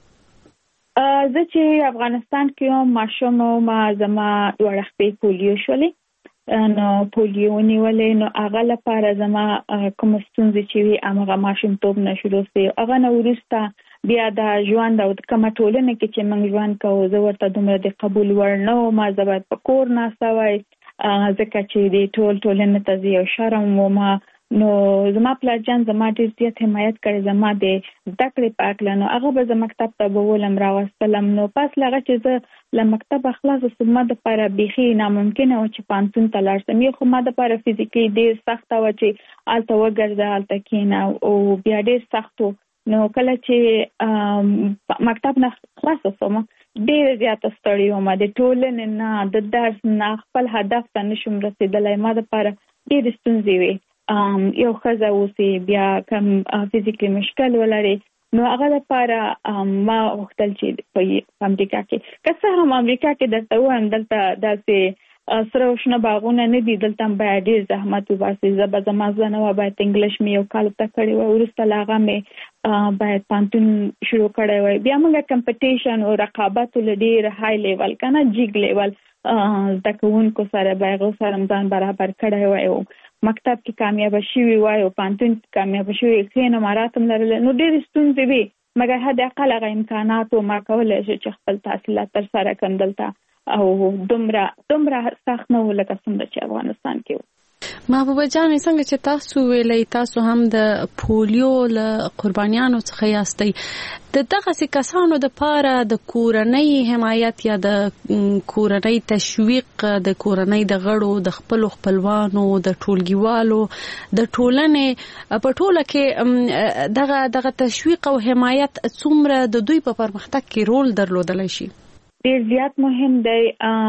زه چې افغانستان کې وم ماشوم وم، زما دواړه خپې پولیو شولې، نو پولیو ونیولې. نو هغه لپاره زما کومه ستونزې چې وي هماغه ماشومتوب نه شروع سوې. هغه نه وروسته بیا د ژوند او کومه ټولنه کې چې موږ ژوند کوو زه ورته دومره د قبول وړ نه وم. زه باید په کور ناسته وای، ځکه چې د ټول ټولنې ته زه یو شرم وم. نو زما پلارجان زما ډېر زیات حمایت کړی زما د زده کړې په هکله. نو هغه به زه مکتب ته بولم راوستلم. نو پس له هغه چې زه له مکتبه خلاصه سوم ما دپاره بیخي ناممکنه وه چې پوهنتون ته لاړ شم. یو خو ما دپاره فزیکي ډېر سخته وه چې هلته وګرځه هلته کښېنه او بیا ډېر سخت و. نو کله چې مکتب نه خلاصه سوم ډېره زیاته ستړې وم، د ټولنې نه، د درس نه، خپل هدف ته نشم رسېدلی. ما دپاره ډېرې ستونزې وې. یو ښځه اوسي بیا کم فزیکلی مشکل ولري نو هغه لپاره ما وختل چې په امریکا کې که څه هم امریکا کې درته وایم دلته داسې سره شنه باغونه نه دي دلته باید ډېر زحمت وباسي زه به زما زنه وه باید انګلیش مې یو کال زده کړی وای وروسته له هغه مې باید پانتون شروع کړی وای بیا موږ کمپټیشن او رقابت له ډېر های لیول که نه جیګ لیول زده کوونکو سره به هغو سره ځان برابر کړی وای او مکتب کې کامیابه شوي وای او پانتون کې کامیابه شوي ښې نمرات هم لرل نو ډېرې ستونزې وي مګر حد اقل هغه امکاناتو ما کولی شو چې خپل تحصیلات ترسره کړم دلته او دومره دومره سخت نه و لکه څومره چې افغانستان کې و. محبوبه جان څنګه چې تاسو ویلي تاسو هم د پولیو له قربانیانو څخه یاستئ د دغسې کسانو دپاره د کورنۍ حمایت یا د کورنۍ تشویق د کورنۍ د غړو د خپلو خپلوانو د ټولګیوالو د ټولنې په ټوله کې دغه دغه تشویق او حمایت څومره د دوی په پرمختګ کې رول درلودلی شي؟ ډېر زیات مهم دی.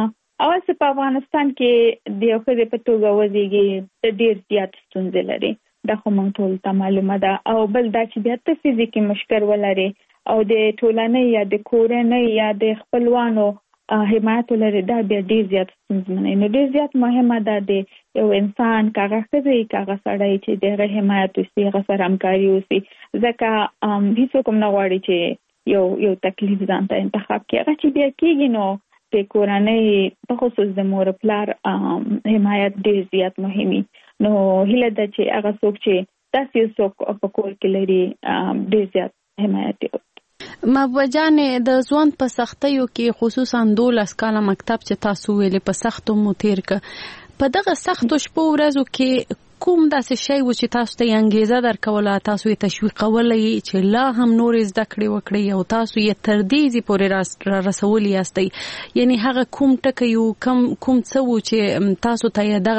اول څه په افغانستان کې د یو ښځې په توګه وزیږي د ډېر زیات ستونزې لري دا خو موږ ټول ته معلومه ده او بل دا چې بیا ته فزیکي مشکل ولري او د ټولنۍ یا د کورنۍ یا د خپلوانو حمایت ولري دا بیا ډېر زیات ستونزمن نو ډېر زیات مهمه ده د یو انسان که هغه ښځه که هغه سړی چې د هغه حمایت وسي هغه سره همکاري وسي ځکه هېڅوک هم نه غواړي چې یو یو تکلیف ځان ته انتخاب کړي هغه چې بیا کېږي نو د کورنۍ په خصوص د مور پلار حمایت ډېر زیات مهمي نو هیله ده چې هغه څوک چې داسې څوک په کور کې لري ډېر زیات حمایت وکړي. محبوبه جانې د ژوند په سختیو کې خصوصا دولس کاله مکتب چې تاسو ویلې په سختو مو تیر کړه په دغه سختو شپو ورځو کې کوم داسې شی و چې تاسو ته انګیزه درکوله تاسو یې تشویقولی چې لا هم نورې زده کړې وکړئ او تاسو یې تر دې پورې را رسولی یاستئ یعنی هغه کوم ټکی و کوم کوم څه و چې تاسو ته یې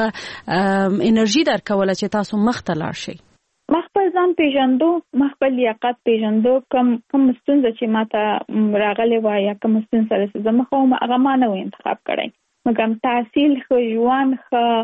دغه انرژي درکوله چې تاسو مخته لاړ شئ؟ ما خپل ځان پیژندو ما خپل لیاقت پیژندو کوم کوم ستونزه چې ما ته راغلې وه یا کوم ستونزه سره چې زه مخ وم هغه ما نه و انتخاب کړی مګر تحصیل ښه ژوند ښه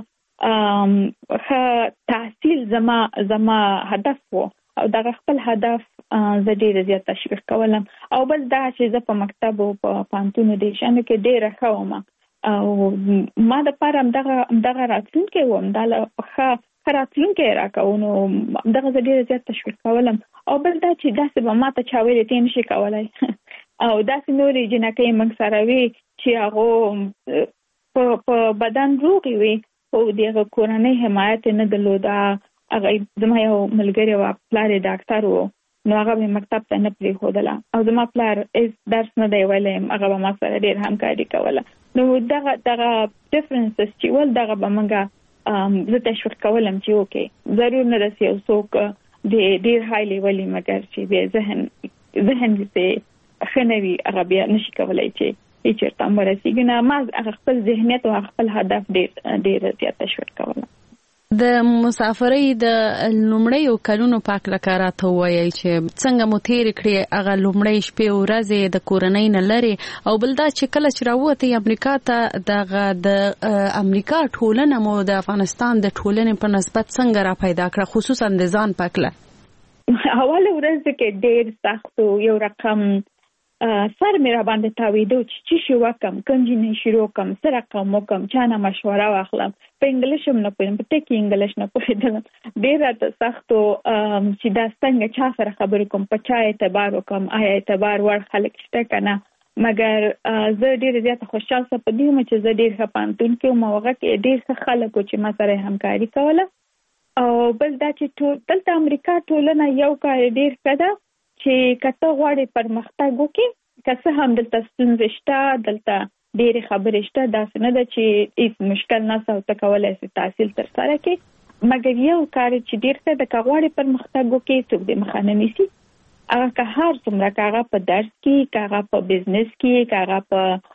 ښه تحصیل زما زما هدف و او دغه خپل هدف زه ډېره زیات تشویق کولم او بل دا چې زه په مکتب او په پوهنتون دې شیانو کې ډېره ښه وم او ما دپاره همدغه همدغه راتلونکی و همدا ښه ښه راتلونکی یې راکوو نو همدغه زه ډېره زیات تشویق کولم او بل دا چې داسې به ما ته چا ویلې ته یې نشي کولی او داسې نورې جنکۍ موږ سره وي چې هغو په بدن روغې وي او دغه کورنۍ حمایت نه درلوده هغه زما یو ملګری وه پلار یې ډاکټر و نو هغه به مکتب ته نه پرېښودله او زما پلار هېڅ درس نه دی ویلی هغه به ما سره ډېر همکاري کوله نو دغه دغه ډفرنسز چې ول دغه به موږ زه تشویق کولم چې اوکې ضرور نه رسي یو څوک د ډېر های لیولي مګر چې بیا ذهن ذهن دې ښه نه وي هغه بیا نشي کولی چې هیڅ چېرته هم ورسېږي نه ما هغه خپل ذهنیت او خپل هدف ډېر ډېر زیات تشویق کوله. د مسافرۍ د لومړیو کلونو په هکله که راته ووایئ چې څنګه مو تېرې کړې هغه لومړۍ شپې ورځې د کورنۍ نه لرې او بل دا چې کله چې راووتئ امریکا ته دغه د امریکا ټولنه مو د افغانستان د ټولنې په نسبت څنګه را پیدا کړه خصوصا د ځان په هکله؟ اوله ورځ کې ډېر سخت یو رقم سر مې را باندې تاویده چې څه شي وکړم کوم جنۍ شروع کړم څه رقم وکړم چا نه مشوره واخلم په انګلیش هم نه پوهېدم په ټکي انګلیش نه پوهېدلم ډېر راته سخت و چې دا څنګه چا سره خبرې کوم په چا اعتبار وکړم آیا اعتبار وړ خلک شته که نه مګر زه ډېره زیاته خوشحال سه په دې وم چې زه ډېر ښه پوهنتون کې وم او هغه کې ډېر ښه خلک و چې ما سره یې همکاري کوله او بل دا چې دلته امریکا ټولنه یو کار ډېر ښه ده چې که ته غواړې پرمختګ وکړې که څه هم دلته ستونزې شته دلته ډېرې خبرې شته داسې نه ده چې هېڅ مشکل نشته او ته کولی شې تحصیل ترسره کړې مګر یو کار چې ډېر ښه ده که غواړې پرمختګ وکړې څوک دې مخه نه نیسي هغه که هر څومره که هغه په درس کې که هغه په بزنس کې که هغه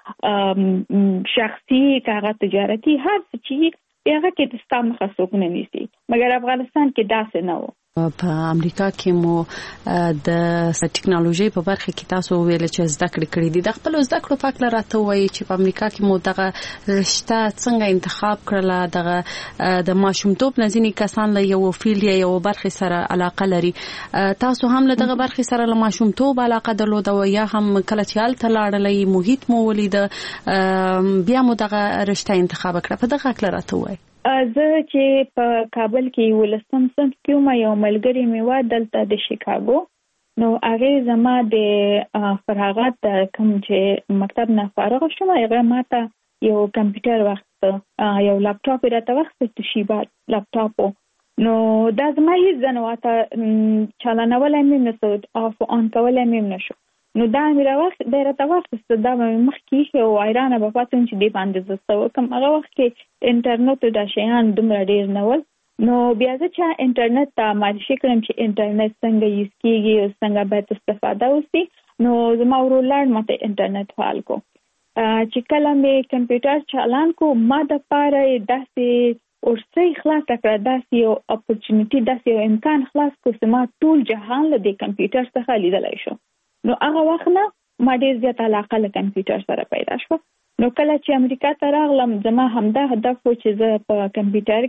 په شخصي که هغه تجارتي هر څه چې هغه کې د ستا مخه څوک نه نیسي مګر افغانستان کې داسې نه و په امریکا کې مو د ټکنالوژي په برخه کې تاسو ویل چې زده کړې کړې دي. د خپل زده کړو په اړه راته وایي چې په امریکا کې مو دغه رشته څنګه انتخاب کړله؟ دغه د ماشومتوب نزینی کسان له یو فیلډ یا یو برخه سره علاقه لري. تاسو هم له دغه برخه سره له ماشومتوب علاقه درلوده او یا هم کله چې هلته لاړلې محیط مو ولید بیا مو دغه رشته انتخاب کړه؟ په دغه اړه راته وایي. زه چې په کابل کې ولسم صنف کې وم، یو ملګری مې و دلته د شیکاګو، نو هغه زما د فراغت کوم چې مکتب نه فارغ شوم هغه ماته یو کمپیوټر وخت یو لپټاپ راته وخت توشیبا لپټاپ، نو دا زما هیڅ ځنواته چالانول مې نسو اف اون کول مې نشو، نو دا مې راوخت د راته وخت دا مخ کې او ایران په پاتون چې دی باندې زسته کوم هغه وخت کې انټرنیټ د شیان دومره ډیر نه ول، نو بیا چې انټرنیټ ته معرفي کړم چې انټرنیټ څنګه یوز کیږي او څنګه باید استفاده وشي، نو زما ورولار ماته انټرنیټ فعال کو چې کله مې کمپیوټر چالان کو ما د پاره داسې ورسې خلاص کړه، داسې یو اپورچونټی داسې یو امکان خلاص کو چې ما ټول جهان له کمپیوټر څخه لیدلای شو. نو هغه وخت نه ما ډیر زیات علاقه له کمپیوټر سره پیدا شو. نو کله چې امریکا ته راغلم زما همدا هدف و چې زه په کمپیوټر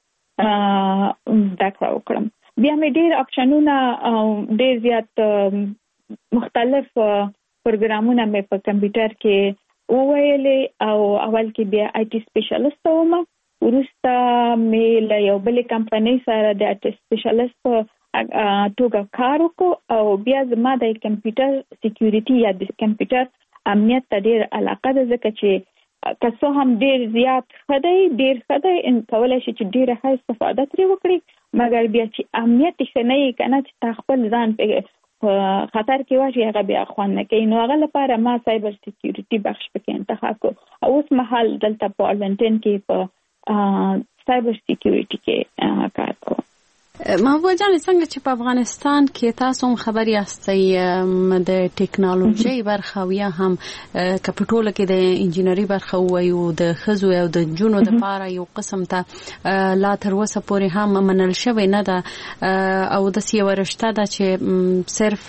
کې زده کړه وکړم. بیا مې ډیر اپشنونه ډیر زیات مختلف پروګرامونه مې په کمپیوټر کې وویلې او اول کې بیا آی ټي سپیشلیست وم، وروسته مې له یو بلې کمپنۍ سره د آی ټي سپیشلیست توګه کار وکړو او بیا زما د کمپیوټر سکیورټي یا د کمپیوټر امنیت ته ډیر علاقه ده، ځکه چې که څه هم ډیر زیات خدای ډیر خدای ان کولای شي چې ډیره ښه استفاده ترې وکړي، مګر بیا چې امنیت یې نه یې کنه چې خپل ځان په خطر کې واچي هغه بیا خوان نه کوي. نو هغه لپاره ما سایبر سکیورټي بخش پکې انتخاب کړ او اوس مهال دلته په آرلنټن کې په سایبر سکیورټي کې کار کوم. محبوبه جان، څنګه چې په افغانستان کې تاسو هم خبر یاستئ د ټکنالوژي برخه او یا هم کپټول کې د انجینری برخه وایو د خزو او د جنونو د لپاره یو قسم ته لا تر اوسه پورې هم منل شوی نه ده او د سی ورشته ده چې صرف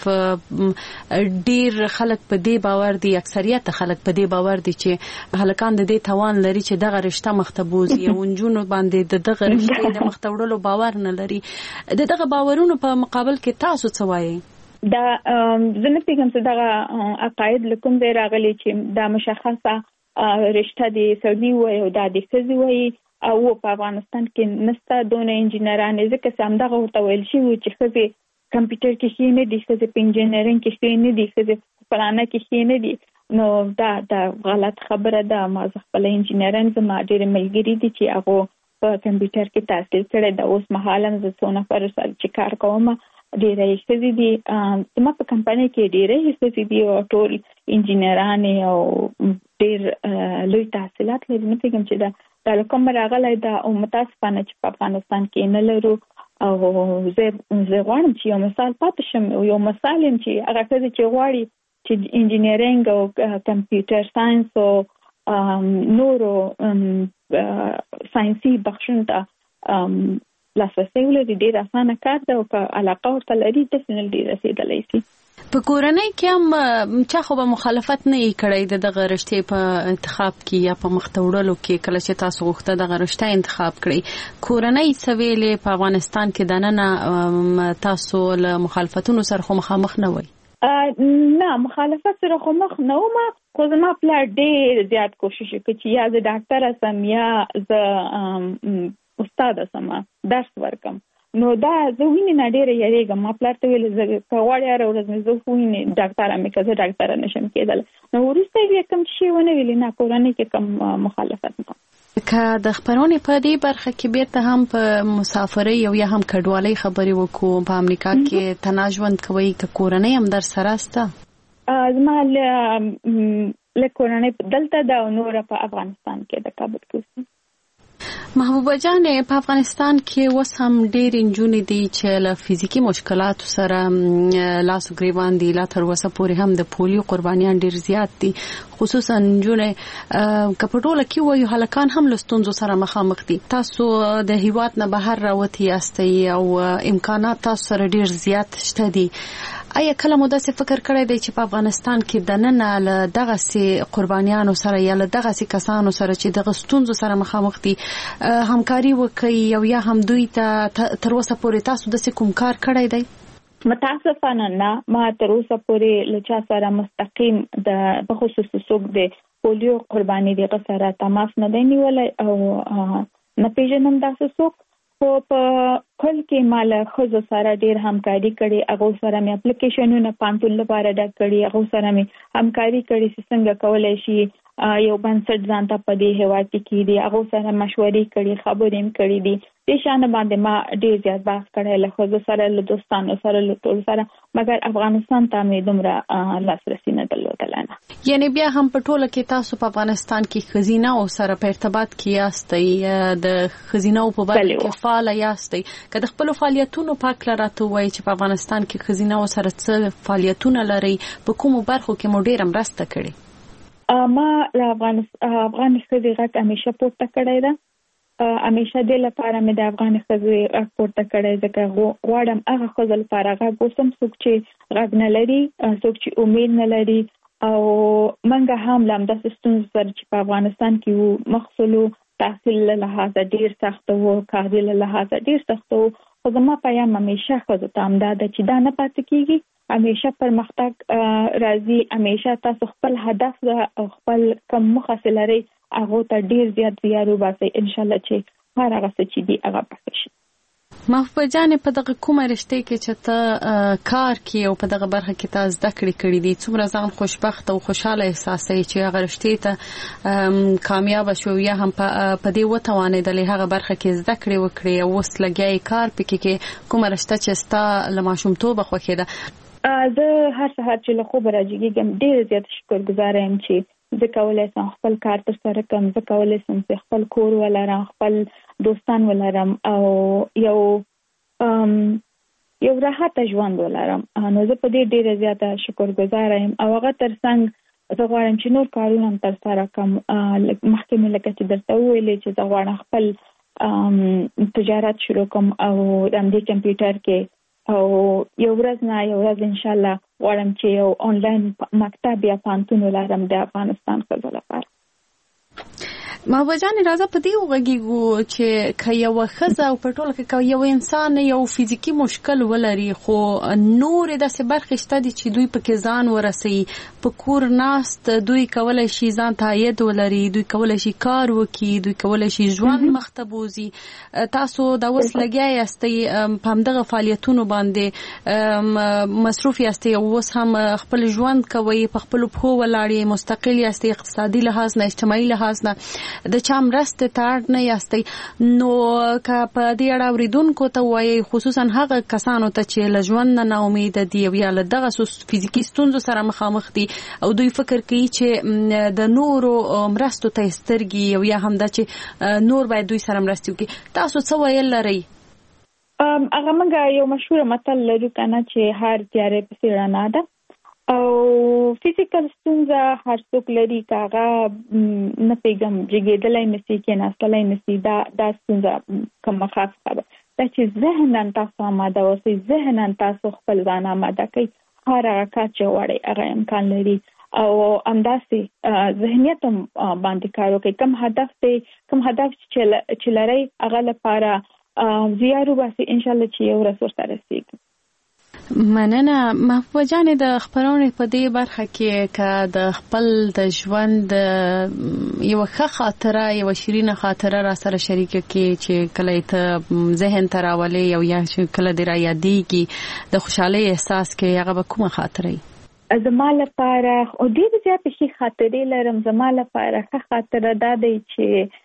ډیر خلک په دې باور دي، اکثریت خلک په دې باور دي چې هلکان د دې توان لري چې دغه رشته مختبوزي او جنونو باندې د دغه رشته د مختوړلو باور نه لري. د دغه باورونو په مقابل کې تاسو څه وایي؟ دا زنه پیغام څه دغه عقاید لکم دی راغلي چې دا مشخصه رشته دی سعودي وای او دا د خزي وای او په افغانستان کې نسته دونه انجینران، ځکه چې همدغه ورته ویل شي چې خزي کمپیوټر کې شي نه دي، خزي په انجینرینګ کې شي نه دي، خزي په پلانه کې شي نه دي، نو دا دا غلط خبره ده. ما خپل انجینران زما ډېر ملګري دي چې هغه په کمپیوټر کې تحصیل کړی د اوس مهال هم زه څو نفر سره چې کار کوم ډېرې ښځې دي، زما په کمپنۍ کې ډېرې ښځې دي او ټول انجینران او ډېر لوی تحصیلات لري. نه پوهېږم چې دا دا له کومه راغلی ده او متاسفانه چې په افغانستان کې نه لرو او زه زه غواړم چې یو مثال پاتې شم او یو مثال یم چې هغه ښځې چې غواړي چې انجینرینګ او کمپیوټر ساينس او نورو ساينسي بخشونو ته لاسرسي ولري، ډېر اسانه کار ده او که علاقه ورته لري ډیفینټلی رسېدلی شي. په کورنۍ کې هم چا خو به مخالفت نه یې کړی د دغه رشتې په انتخاب کې یا په مخته وړلو کې، کله چې تاسو غوښته دغه رشته انتخاب کړئ کورنۍ څه ویلې؟ په افغانستان کې دننه تاسو له مخالفتونو سره خو مخامخ نه وئ؟ نه مخالفت سره خو مخ نه وم، خو زما پلار ډېر زیات کوشش وکړ چې یا زه ډاکټره سم یا زه استاده سم درس ورکم. نو دا زه وینې نه ډېره یېرېږم. ما پلار ته ویل زه که غواړې هره ورځ مې زه وینې ډاکټره مې که زه ډاکټره نشم کېدلی. نو وروسته یې بیا کوم شی ونه ویلې، نه کورنۍ کې کوم مخالفت نه. که د خپرونې په دې برخه کې بیرته هم په مسافرۍ او یا هم کډوالۍ خبرې وکړو، په امریکا کې تنها ژوند کوئ که کورنۍ هم در سره سته؟ زما له کورنۍ دلته ده او نوره په افغانستان کې د کابل کې. محبوبه جان، په افغانستان کې اوس هم ډېر نجونې دي چې له فزیکي مشکلاتو سره لاس او ګریوان دي. لا تر اوسه پورې هم د پولیو قربانیان ډېر زیات دي، خصوصا نجونې که په ټوله کې وایو هلکان هم له ستونزو سره مخامخ دي. تاسو د هیواد نه بهر راوتي یاستئ او امکانات تاسو سره ډېر زیات شته دي. آیا کله مو داسې فکر کړی دی چې په افغانستان کې د نن له دغسې قربانیانو سره یا له دغسې کسانو سره چې دغه ستونزو سره مخامخ دي همکاري وکړي، او یا هم دوی ته تر اوسه پورې تاسو داسې کوم کار کړی دی؟ متاسفانه نه، ما تر اوسه پورې له چا سره مستقیم د بخصوص څوک د پولیو قرباني دغه سره تماس نه دی نیولی او نه پیژنم داسې څوک. خو په کل کې مال خزو سره ډیر همکاري کړي، هغه سره مې اپلیکیشنونه پانتول لپاره ډک کړي، هغه سره مې همکاري کړي چې څنګه کولای شي یو بنسټ ځان ته په دې هیواد کې کړي، هغه سره مشورې کړي، خبرې هم کړي دي. د شان باندې ما ډیر زیات بحث کړی له خزو سره، له دوستانو سره، له ټول سره، مګر افغانستان ته مې دومره لاسرسي نه درلودل. نه یعنی بیا هم په ټوله کې تاسو په افغانستان کې خزینه او سره په ارتباط کې یاستئ، د خزینه او په برخه کې فعال یاستئ. که د خپل فعالیتونو پاک لراته وایي چې په افغانستان کې خزینه او سره څه فعالیتونه لري، په کومو برخو کې مو ډیر مرسته کړې؟ ما له افغان خزې غږ همیشه پورته کړی ده. همیشه د لپاره مې د افغان خزې غږ پورته کړی، ځکه غواړم هغه ښځو لپاره غږ اوسم څوک چې غږ نه لري، څوک چې امید نه لري. او منګه هم له همداسې ستونزو سره چې په افغانستان کې وو، مخصلو تحصیل له لحاظه ډیر سخت وو، کاري له لحاظه ډیر سخت وو. خو زما پیام همیشه ښځو ته همدا ده چې دا نه پاتې کېږي، همیشه پرمختګ راځي. همیشه تاسو خپل هدف او خپل کوم موخه لرئ هغه ته ډیر زیات زیار وباسئ، ان شاء الله چې هر هغه څه چې دي هغه پاتې شي. محبوبه جان، په دغه کومه رشته کې چې ته کار کوي او په دغه برخه کې تاسو زده کړې کړې دي، څومره ځان خوشبخت او خوشاله احساسوي چې هغه رشته ته کامیاب شو یا هم په دې وتوانېدلې هغه برخه کې زده کړې وکړي او اوس لګیاي کار پکې کې کومه رشته چې ستا له ماشومتوبه خوښې ده؟ زه هر سهار چې له خوبه راجګېږم ډېر زیات شکرګزاره یم چې زه کولی شم خپل کار تر سره کړم، زه کولی شم چې خپل کور ولرم، خپل دوستان ولرم او یو یو راحت ژوند ولرم. نو زه په دې ډېره زیاته شکرګزاره یم او هغه ترڅنګ زه غواړم چې نور کارونه هم تر سره کړم. مخکې مې لکه چې درته وویلې چې زه غواړم خپل تجارت شروع کړم او د همدې کمپیوټر کې او یو ورځ نه یو ورځ ان شاء الله غواړم چې یو آنلاین مکتب یا پانتون ولرم د افغانستان ښځو لپاره. محبوبه جان، راځه په دې وغږیږو چې که یوه ښځه او په ټوله کې که یو انسان یو فزیکي مشکل ولري خو نورې داسې برخې شته دي چې دوی پکې ځان ورسوي، په کور ناست دوی کولی شي ځان ته عاید ولري، دوی کولی شي کار وکړي، دوی کولی شي ژوند مخته بوځي. تاسو دا اوس لګیا یاستئ په همدغه فعالیتونو باندې مصروف یاستئ او اوس هم خپل ژوند کوئ، په خپلو پښو ولاړ یې، مستقل یاستئ، اقتصادي لحاظ نه، اجتماعي لحاظ نه د چا مرستې ته اړ نه یاستئ. نو که په دې اړه اورېدونکو ته وایي، خصوصا هغه کسانو ته چې له ژوند نه ناامیده دي او یا له دغه فزیکي ستونزو سره مخامخ دي او دوی فکر کوي چې د نورو مرستو ته یې سترګې او یا هم دا چې نور باید دوی سره مرستې وکړي، تاسو څه ویل لرئ؟ هغه موږ یو مشهوره متل لرو که نه چې هر تیارې پسې رڼا ده او فزیکل ستونزه هر څوک لري، که هغه نه پیږم جګېدلی نسي، کېناستلی نسي، دا دا ستونزه کومه خاصه ده. دا چې ذهنا تاسو آماده اوسئ، ذهنا تاسو خپل ځان آماده کړئ، هر هغه کار چې غواړئ هغه امکان لري او همداسې ذهنیت هم باندې کار وکړئ. کوم هدف دی، کوم هدف چې لرئ هغه لپاره زیار وباسئ، انشاءالله چې یو ورځ ورته رسېږي. مننه. محبوبه جان، د خبرونې په دې برخه کې که د خپل د ژوند یو ښه خاطره، یو شیرینه خاطره را سره شریکه کې چې کله ته ذهن ته راولې او یا کله دې را یادېږي د خوشحالۍ احساس کې، هغه به کومه خاطره وي؟ زما لپاره ډېرې زیاتې ښې خاطرې لرم. زما لپاره ښه خاطره دا دی چې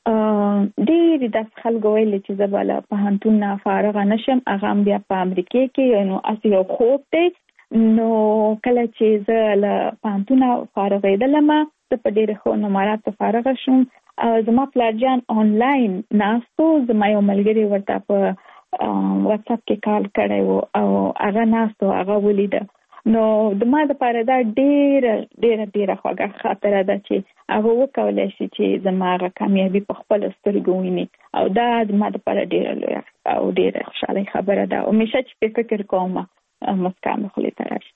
ډېرې داسې خلکو ویلې چې زه به له پوهنتون نه فارغه نه شم، هغه هم بیا په امریکې کې، نو هسې یو خوب دی. نو کله چې زه له پوهنتونه فارغېدلم، زه په ډېرې ښو نمراتو فارغه شوم زما پلارجان آنلاین ناستو، زما یو ملګری ورته په واتس اپ کې کال کړی و او هغه ناستو، هغه ولیده. نو د ما لپاره دا ډېره ډېره ډېره خوږه خاطره ده چې هغه وکولی شي چې زما هغه کامیابي په خپلو سترګو وویني او دا زما لپاره ډېره لویه او ډېره خوشحالۍ خبره ده. همیشه چې پې فکر کوم مسکا مې خولې ته راشي.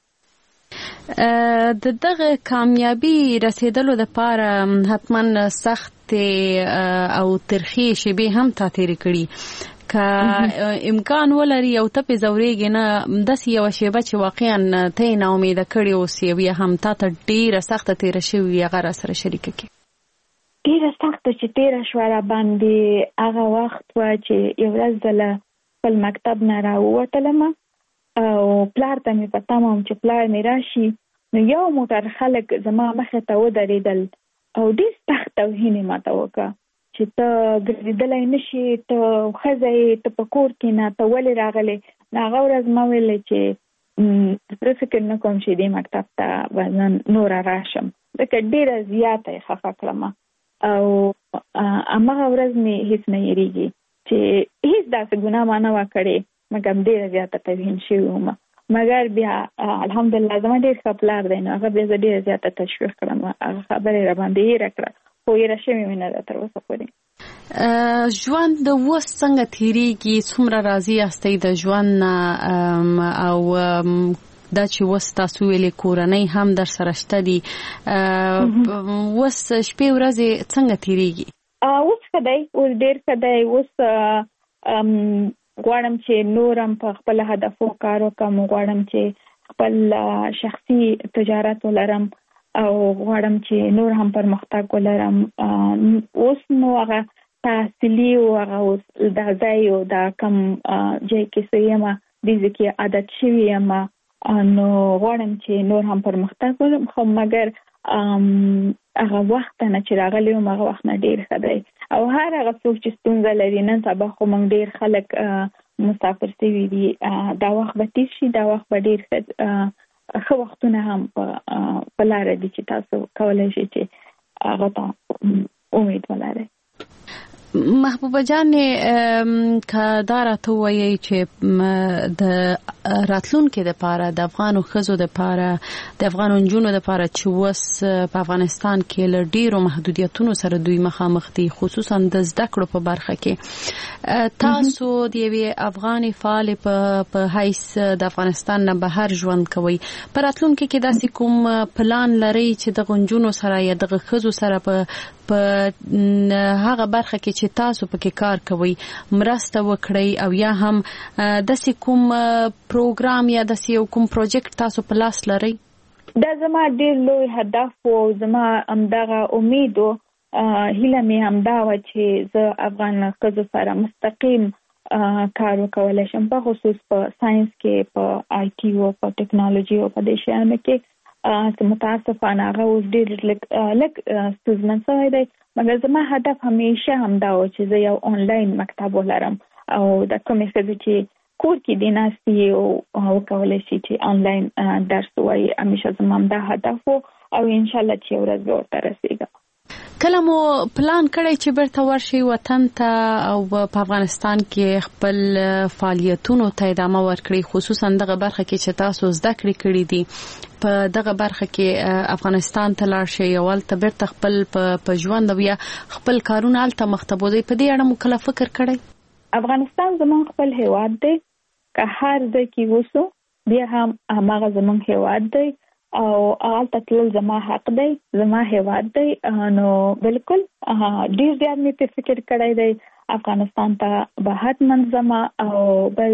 د دغه کامیابي رسیدلو لپاره حتما سختې او ترخې شیبې هم تا تېرې کړي. که امکان ولري او ته پې ځورېږې نه، داسې یوه شیبه چې واقعا ته یې ناامیده کړې اوسې او یا هم تا ته ډېره سخته تېره شوې وي، هغه را سره شریکه کړې. ډېره سخته چې تېره شوه را باندې هغه وخت وه چې یو ورځ زه له خپل مکتب نه راووتلم او پلار ته مې په تمه وم چې پلار مې راشي. نو یو موټر خلک زما مخې ته ودرېدل او ډېر سخت توهین یې ماته وکړه چې ته ګرځېدلی نه شي، ته ښځه یې، ته په کور کې نه، ته ولې راغلې. نو هغه ورځ ما ویلې چې زه فکر نه کوم چې دې مکتب ته به زه نوره راشم، ځکه ډېره زیاته یې خفه کړم او هماغه ورځ مې هېڅ نه هېرېږي چې هېڅ داسې ګناه ما نه وه کړې، مګر ډېره زیاته توهین شوې وم. مګر بیا الحمدلله زما ډېر ښه پلار دی، نو هغه بیا زه ډېره زیاته تشویق کړم، هغه خبره یې راباندې هېره کړه، خو هېره شوې مې نه ده تر اوسه پورې. ژوند اوس څنګه تېرېږي؟ څومره راضي یاستئ د ژوند نه او دا چې اوس تاسو ویلې کورنۍ هم در سره شته دي، اوس شپې ورځې څنګه تېرېږي؟ اوس ښه دی، اوس ډېر ښه دی. اوس غواړم چې نور هم په خپل هدفو کار وکړم، غواړم چې خپل شخصي تجارت ولرم او غواړم چې نور هم پرمختګ ولرم. اوس نو هغه تحصیلي او هغه اوس دا ځای او دا کم ځای کې څه یم، دې ځای کې عادت شوې یم، نو غواړم چې نور هم پرمختګ ولرم. خو مګر هغه وخت نه چې راغلی وم هغه وخت نه ډېر ښه دی او هر هغه څوک چې ستونزه لري، نن سبا خو موږ ډېر خلک مسافر سوي دي، دا وخت به تېر شي، دا وخت به ډېر ښه وختونه هم په لاره دي چې تاسو کولی شئ چې هغه ته امید ولرئ. محبوبه جانې، که دا راته ووایئ چې د راتلونکي دپاره د افغانو ښځو دپاره، د افغانو نجونو دپاره چې اوس په افغانستان کې له ډېرو محدودیتونو سره دوی مخامخ دي، خصوصا د زده کړو په برخه کې، تاسو د یوې افغانې فعالې په حیث د افغانستان نه بهر ژوند کوئ، په راتلونکي کې داسې کوم پلان لرئ چې دغه نجونو سره یا دغه ښځو سره په په هغه برخه کې چې تاسو پکې کار کوئ مرسته وکړئ او یا هم داسې کوم پروګرام یا داسې یو کوم پروجیکټ تاسو په لاس لرئ؟ دا زما ډېر لوی هدف او زما همدغه امید او هیله مې همدا وه چې زه افغان ښځو سره مستقیم کار وکولی شم، په خصوص په ساینس کې، په آی ټي او په ټیکنالوژي او په دې شیانو کې. متاسفانه هغه اوس ډېر لږ ستونزمن شوی دی، مګر زما هدف همیشه همدا و چې زه یو آنلاین مکتب ولرم او د کومې ښځې چې کور کې دې ناستې او وکولی شي چې آنلاین درس ووایي، همیشه زما همدا هدف و او انشاءالله چې یو ورځ به ورته رسېږم. کله مو پلان کړی چې بیرته ورشئ وطن ته او په افغانستان کې خپل فعالیتونو ته ادامه ورکړئ، خصوصا دغه برخه کې چې تاسو زده کړې کړي دي، په دغه برخه کې افغانستان ته لاړ شئ او هلته بیرته خپل په ژوند او یا خپل کارونه هلته مخ ته بوځئ؟ په دې اړه مو کله فکر کړی؟ افغانستان زموږ خپل هیواد دی، که هر ځای کې اوسو بیا هم هماغه زموږ هیواد دی او هلته تلل زما حق دی، زما هیواد دی. نو بالکل ډېر زیات مې په فکر کړی دی افغانستان ته به حتما ځم او بل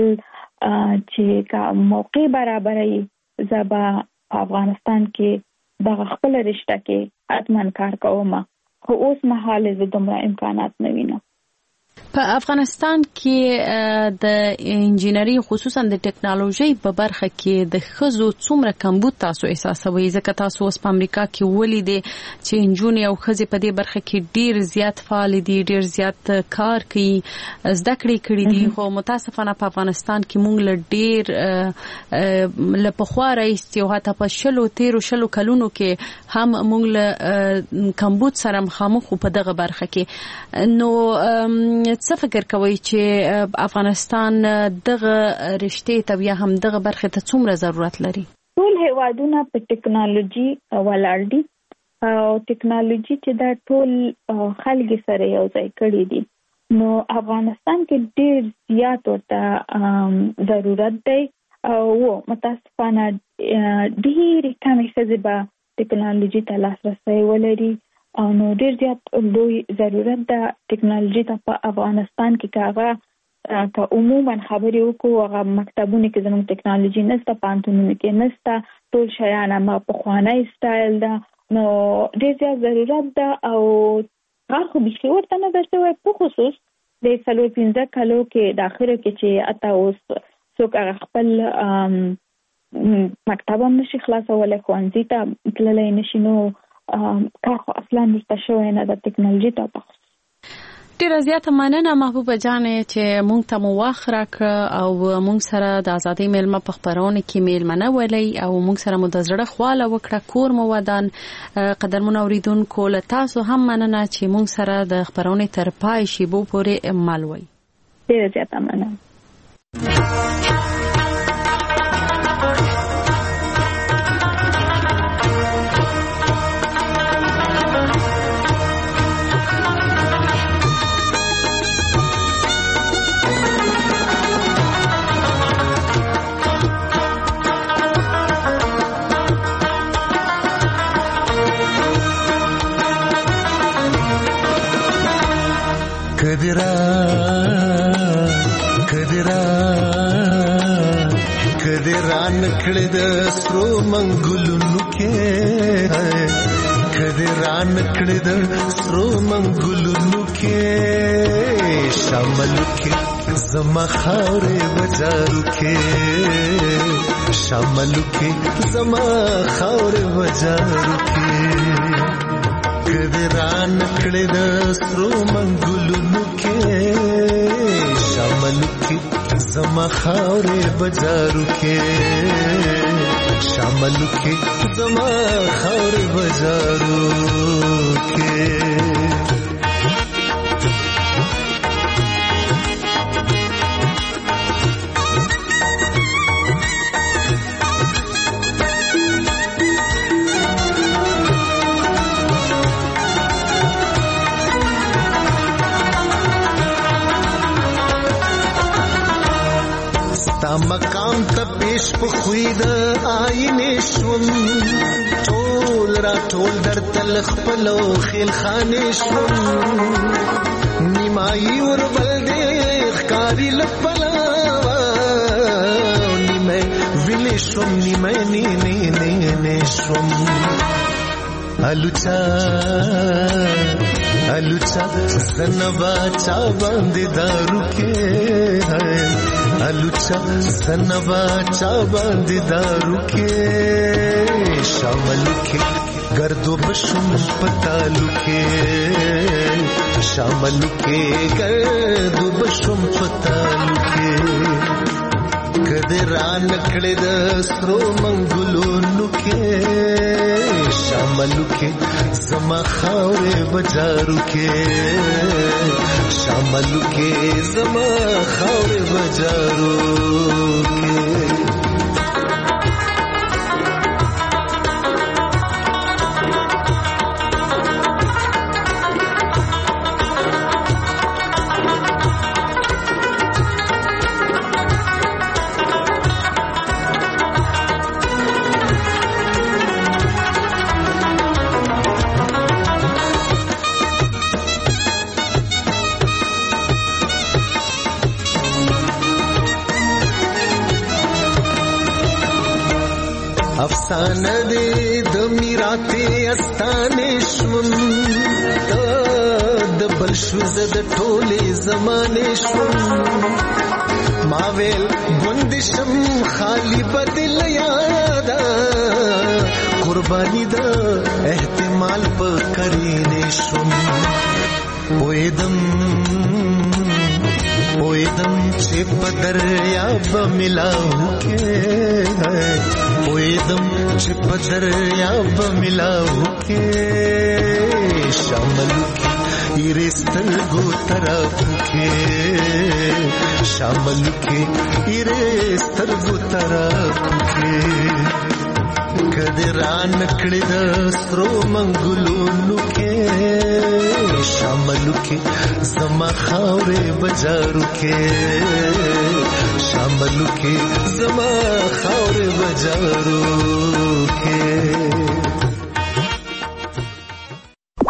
چې که موقع برابروي زه به په افغانستان کې دغه خپله رشته کې حتما کار کوم، خو اوس مهال زه دومره امکانات نه وینم. په افغانستان کې د انجینری خصوصا د ټکنالوژي په برخه کې د ښځو څومره کمبود تاسو احساسوي؟ ځکه تاسو اوس په امریکا کې ولیدې چې انجونې او ښځې په دې برخه کې ډیر زیات فعال دي، ډیر زیات کار کوي، زده کړې کړې دي، خو متاسفانه په افغانستان کې موږ له ډیر له پخوا راهیسې او حتی په شلو تیرو شلو کلونو کې هم موږ له کمبود سره مخامخ په دغه برخه کې. نو څه فکر کوي چې افغانستان دغه رشتې ته بیا هم دغه برخه ته څومره ضرورت لري؟ ټول هیوادونه په ټکنالوژي ولاړ دي او ټکنالوژي چې دا ټول خلک سره یو ځای کړي دي، نو افغانستان کې ډېر زیات ورته ضرورت دی او متاسفانه ډېرې کمې ښځې به ټکنالوژي ته لاسرسی ولري او نو ډېر زیات لوی ضرورت ده ټکنالوژي ته په افغانستان کې. که هغه که عموما خبرې وکړو هغه مکتبونو کې زموږ ټکنالوژي نشته، پوهنتونونو کې نشته، ټول شیان هم پخوانی سټایل ده، نو ډېر زیات ضرورت ده او هغه خو بیخي ورته نه ده شوی. په خصوص د څلور پنځه کالو کې د اخره کې چې حتی اوس څوک هغه خپل مکتب هم نشي خلاصولی، ښوونځي ته تللی نشي، نو کار خو اصلا نشته شوی نه د ټکنالوژي ته په خصوص. ډیره زیاته مننه محبوبه جانې چې مونږ ته مو وخت راکړه او مونږ سره د ازادۍ میلمه په خپرونه کې میلمنه ولې او مونږ سره مو د زړه خواله وکړه، کور مو ودان. قدرمن اوریدونکو له تاسو هم مننه چې مونږ سره د خپرونه تر پای شیبو پورې مل وئ. ډیره زیاته مننه. کدرا کدرا کدرا نکړه د سرو منګلونو کې، کدرا نکړه د سرو منګلونو کې، شامل کې زما خاورې بازارو کې، شامل کې زما خاورې بازارو کې، کدرا نکړه د سرو منګلونو کې، شامل کې زما خاورې بازارو کې، شامل کې زما خاورې بازارو کې. مقام ته پیش په خوی د آینې شوم، ټول را ټول در تل خپلو خیل خانې شوم، نیمایي وربل دې ښکاري لپلاوه، نیمه ویلې شوم نیمه نینې نینې شوم، الوچا الوچا زنبا چا باندې دارو کې، الوچا زنبا چا باندې دارو کې، شامل کې گردو بشم پتالو کې، شامل کې گردو بشم پتالو کې، کدرا نکړه د سرو منګلونو کې، شامل کې زما خاورې بازارو کې، شامل کې زما خاورې بازارو کې. افسانه دې د میراث استانې شوم، د بل شو زد ټولې زمانه شوم ما ویل بندشم خالی بدل یادا قربانی دا احتمال په کرینې شوم پویدم پویدم چې په دریاب ملاو کې پویدم چې په دریاب ملاو کې شامل کې ایرستل گو طرف کې شامل کې ایرستل گو طرف کې کدران کړي د سترو منګلونو کې شامل کې زما خاورې بازارو کې شامل کې زما خاورې بازارو کې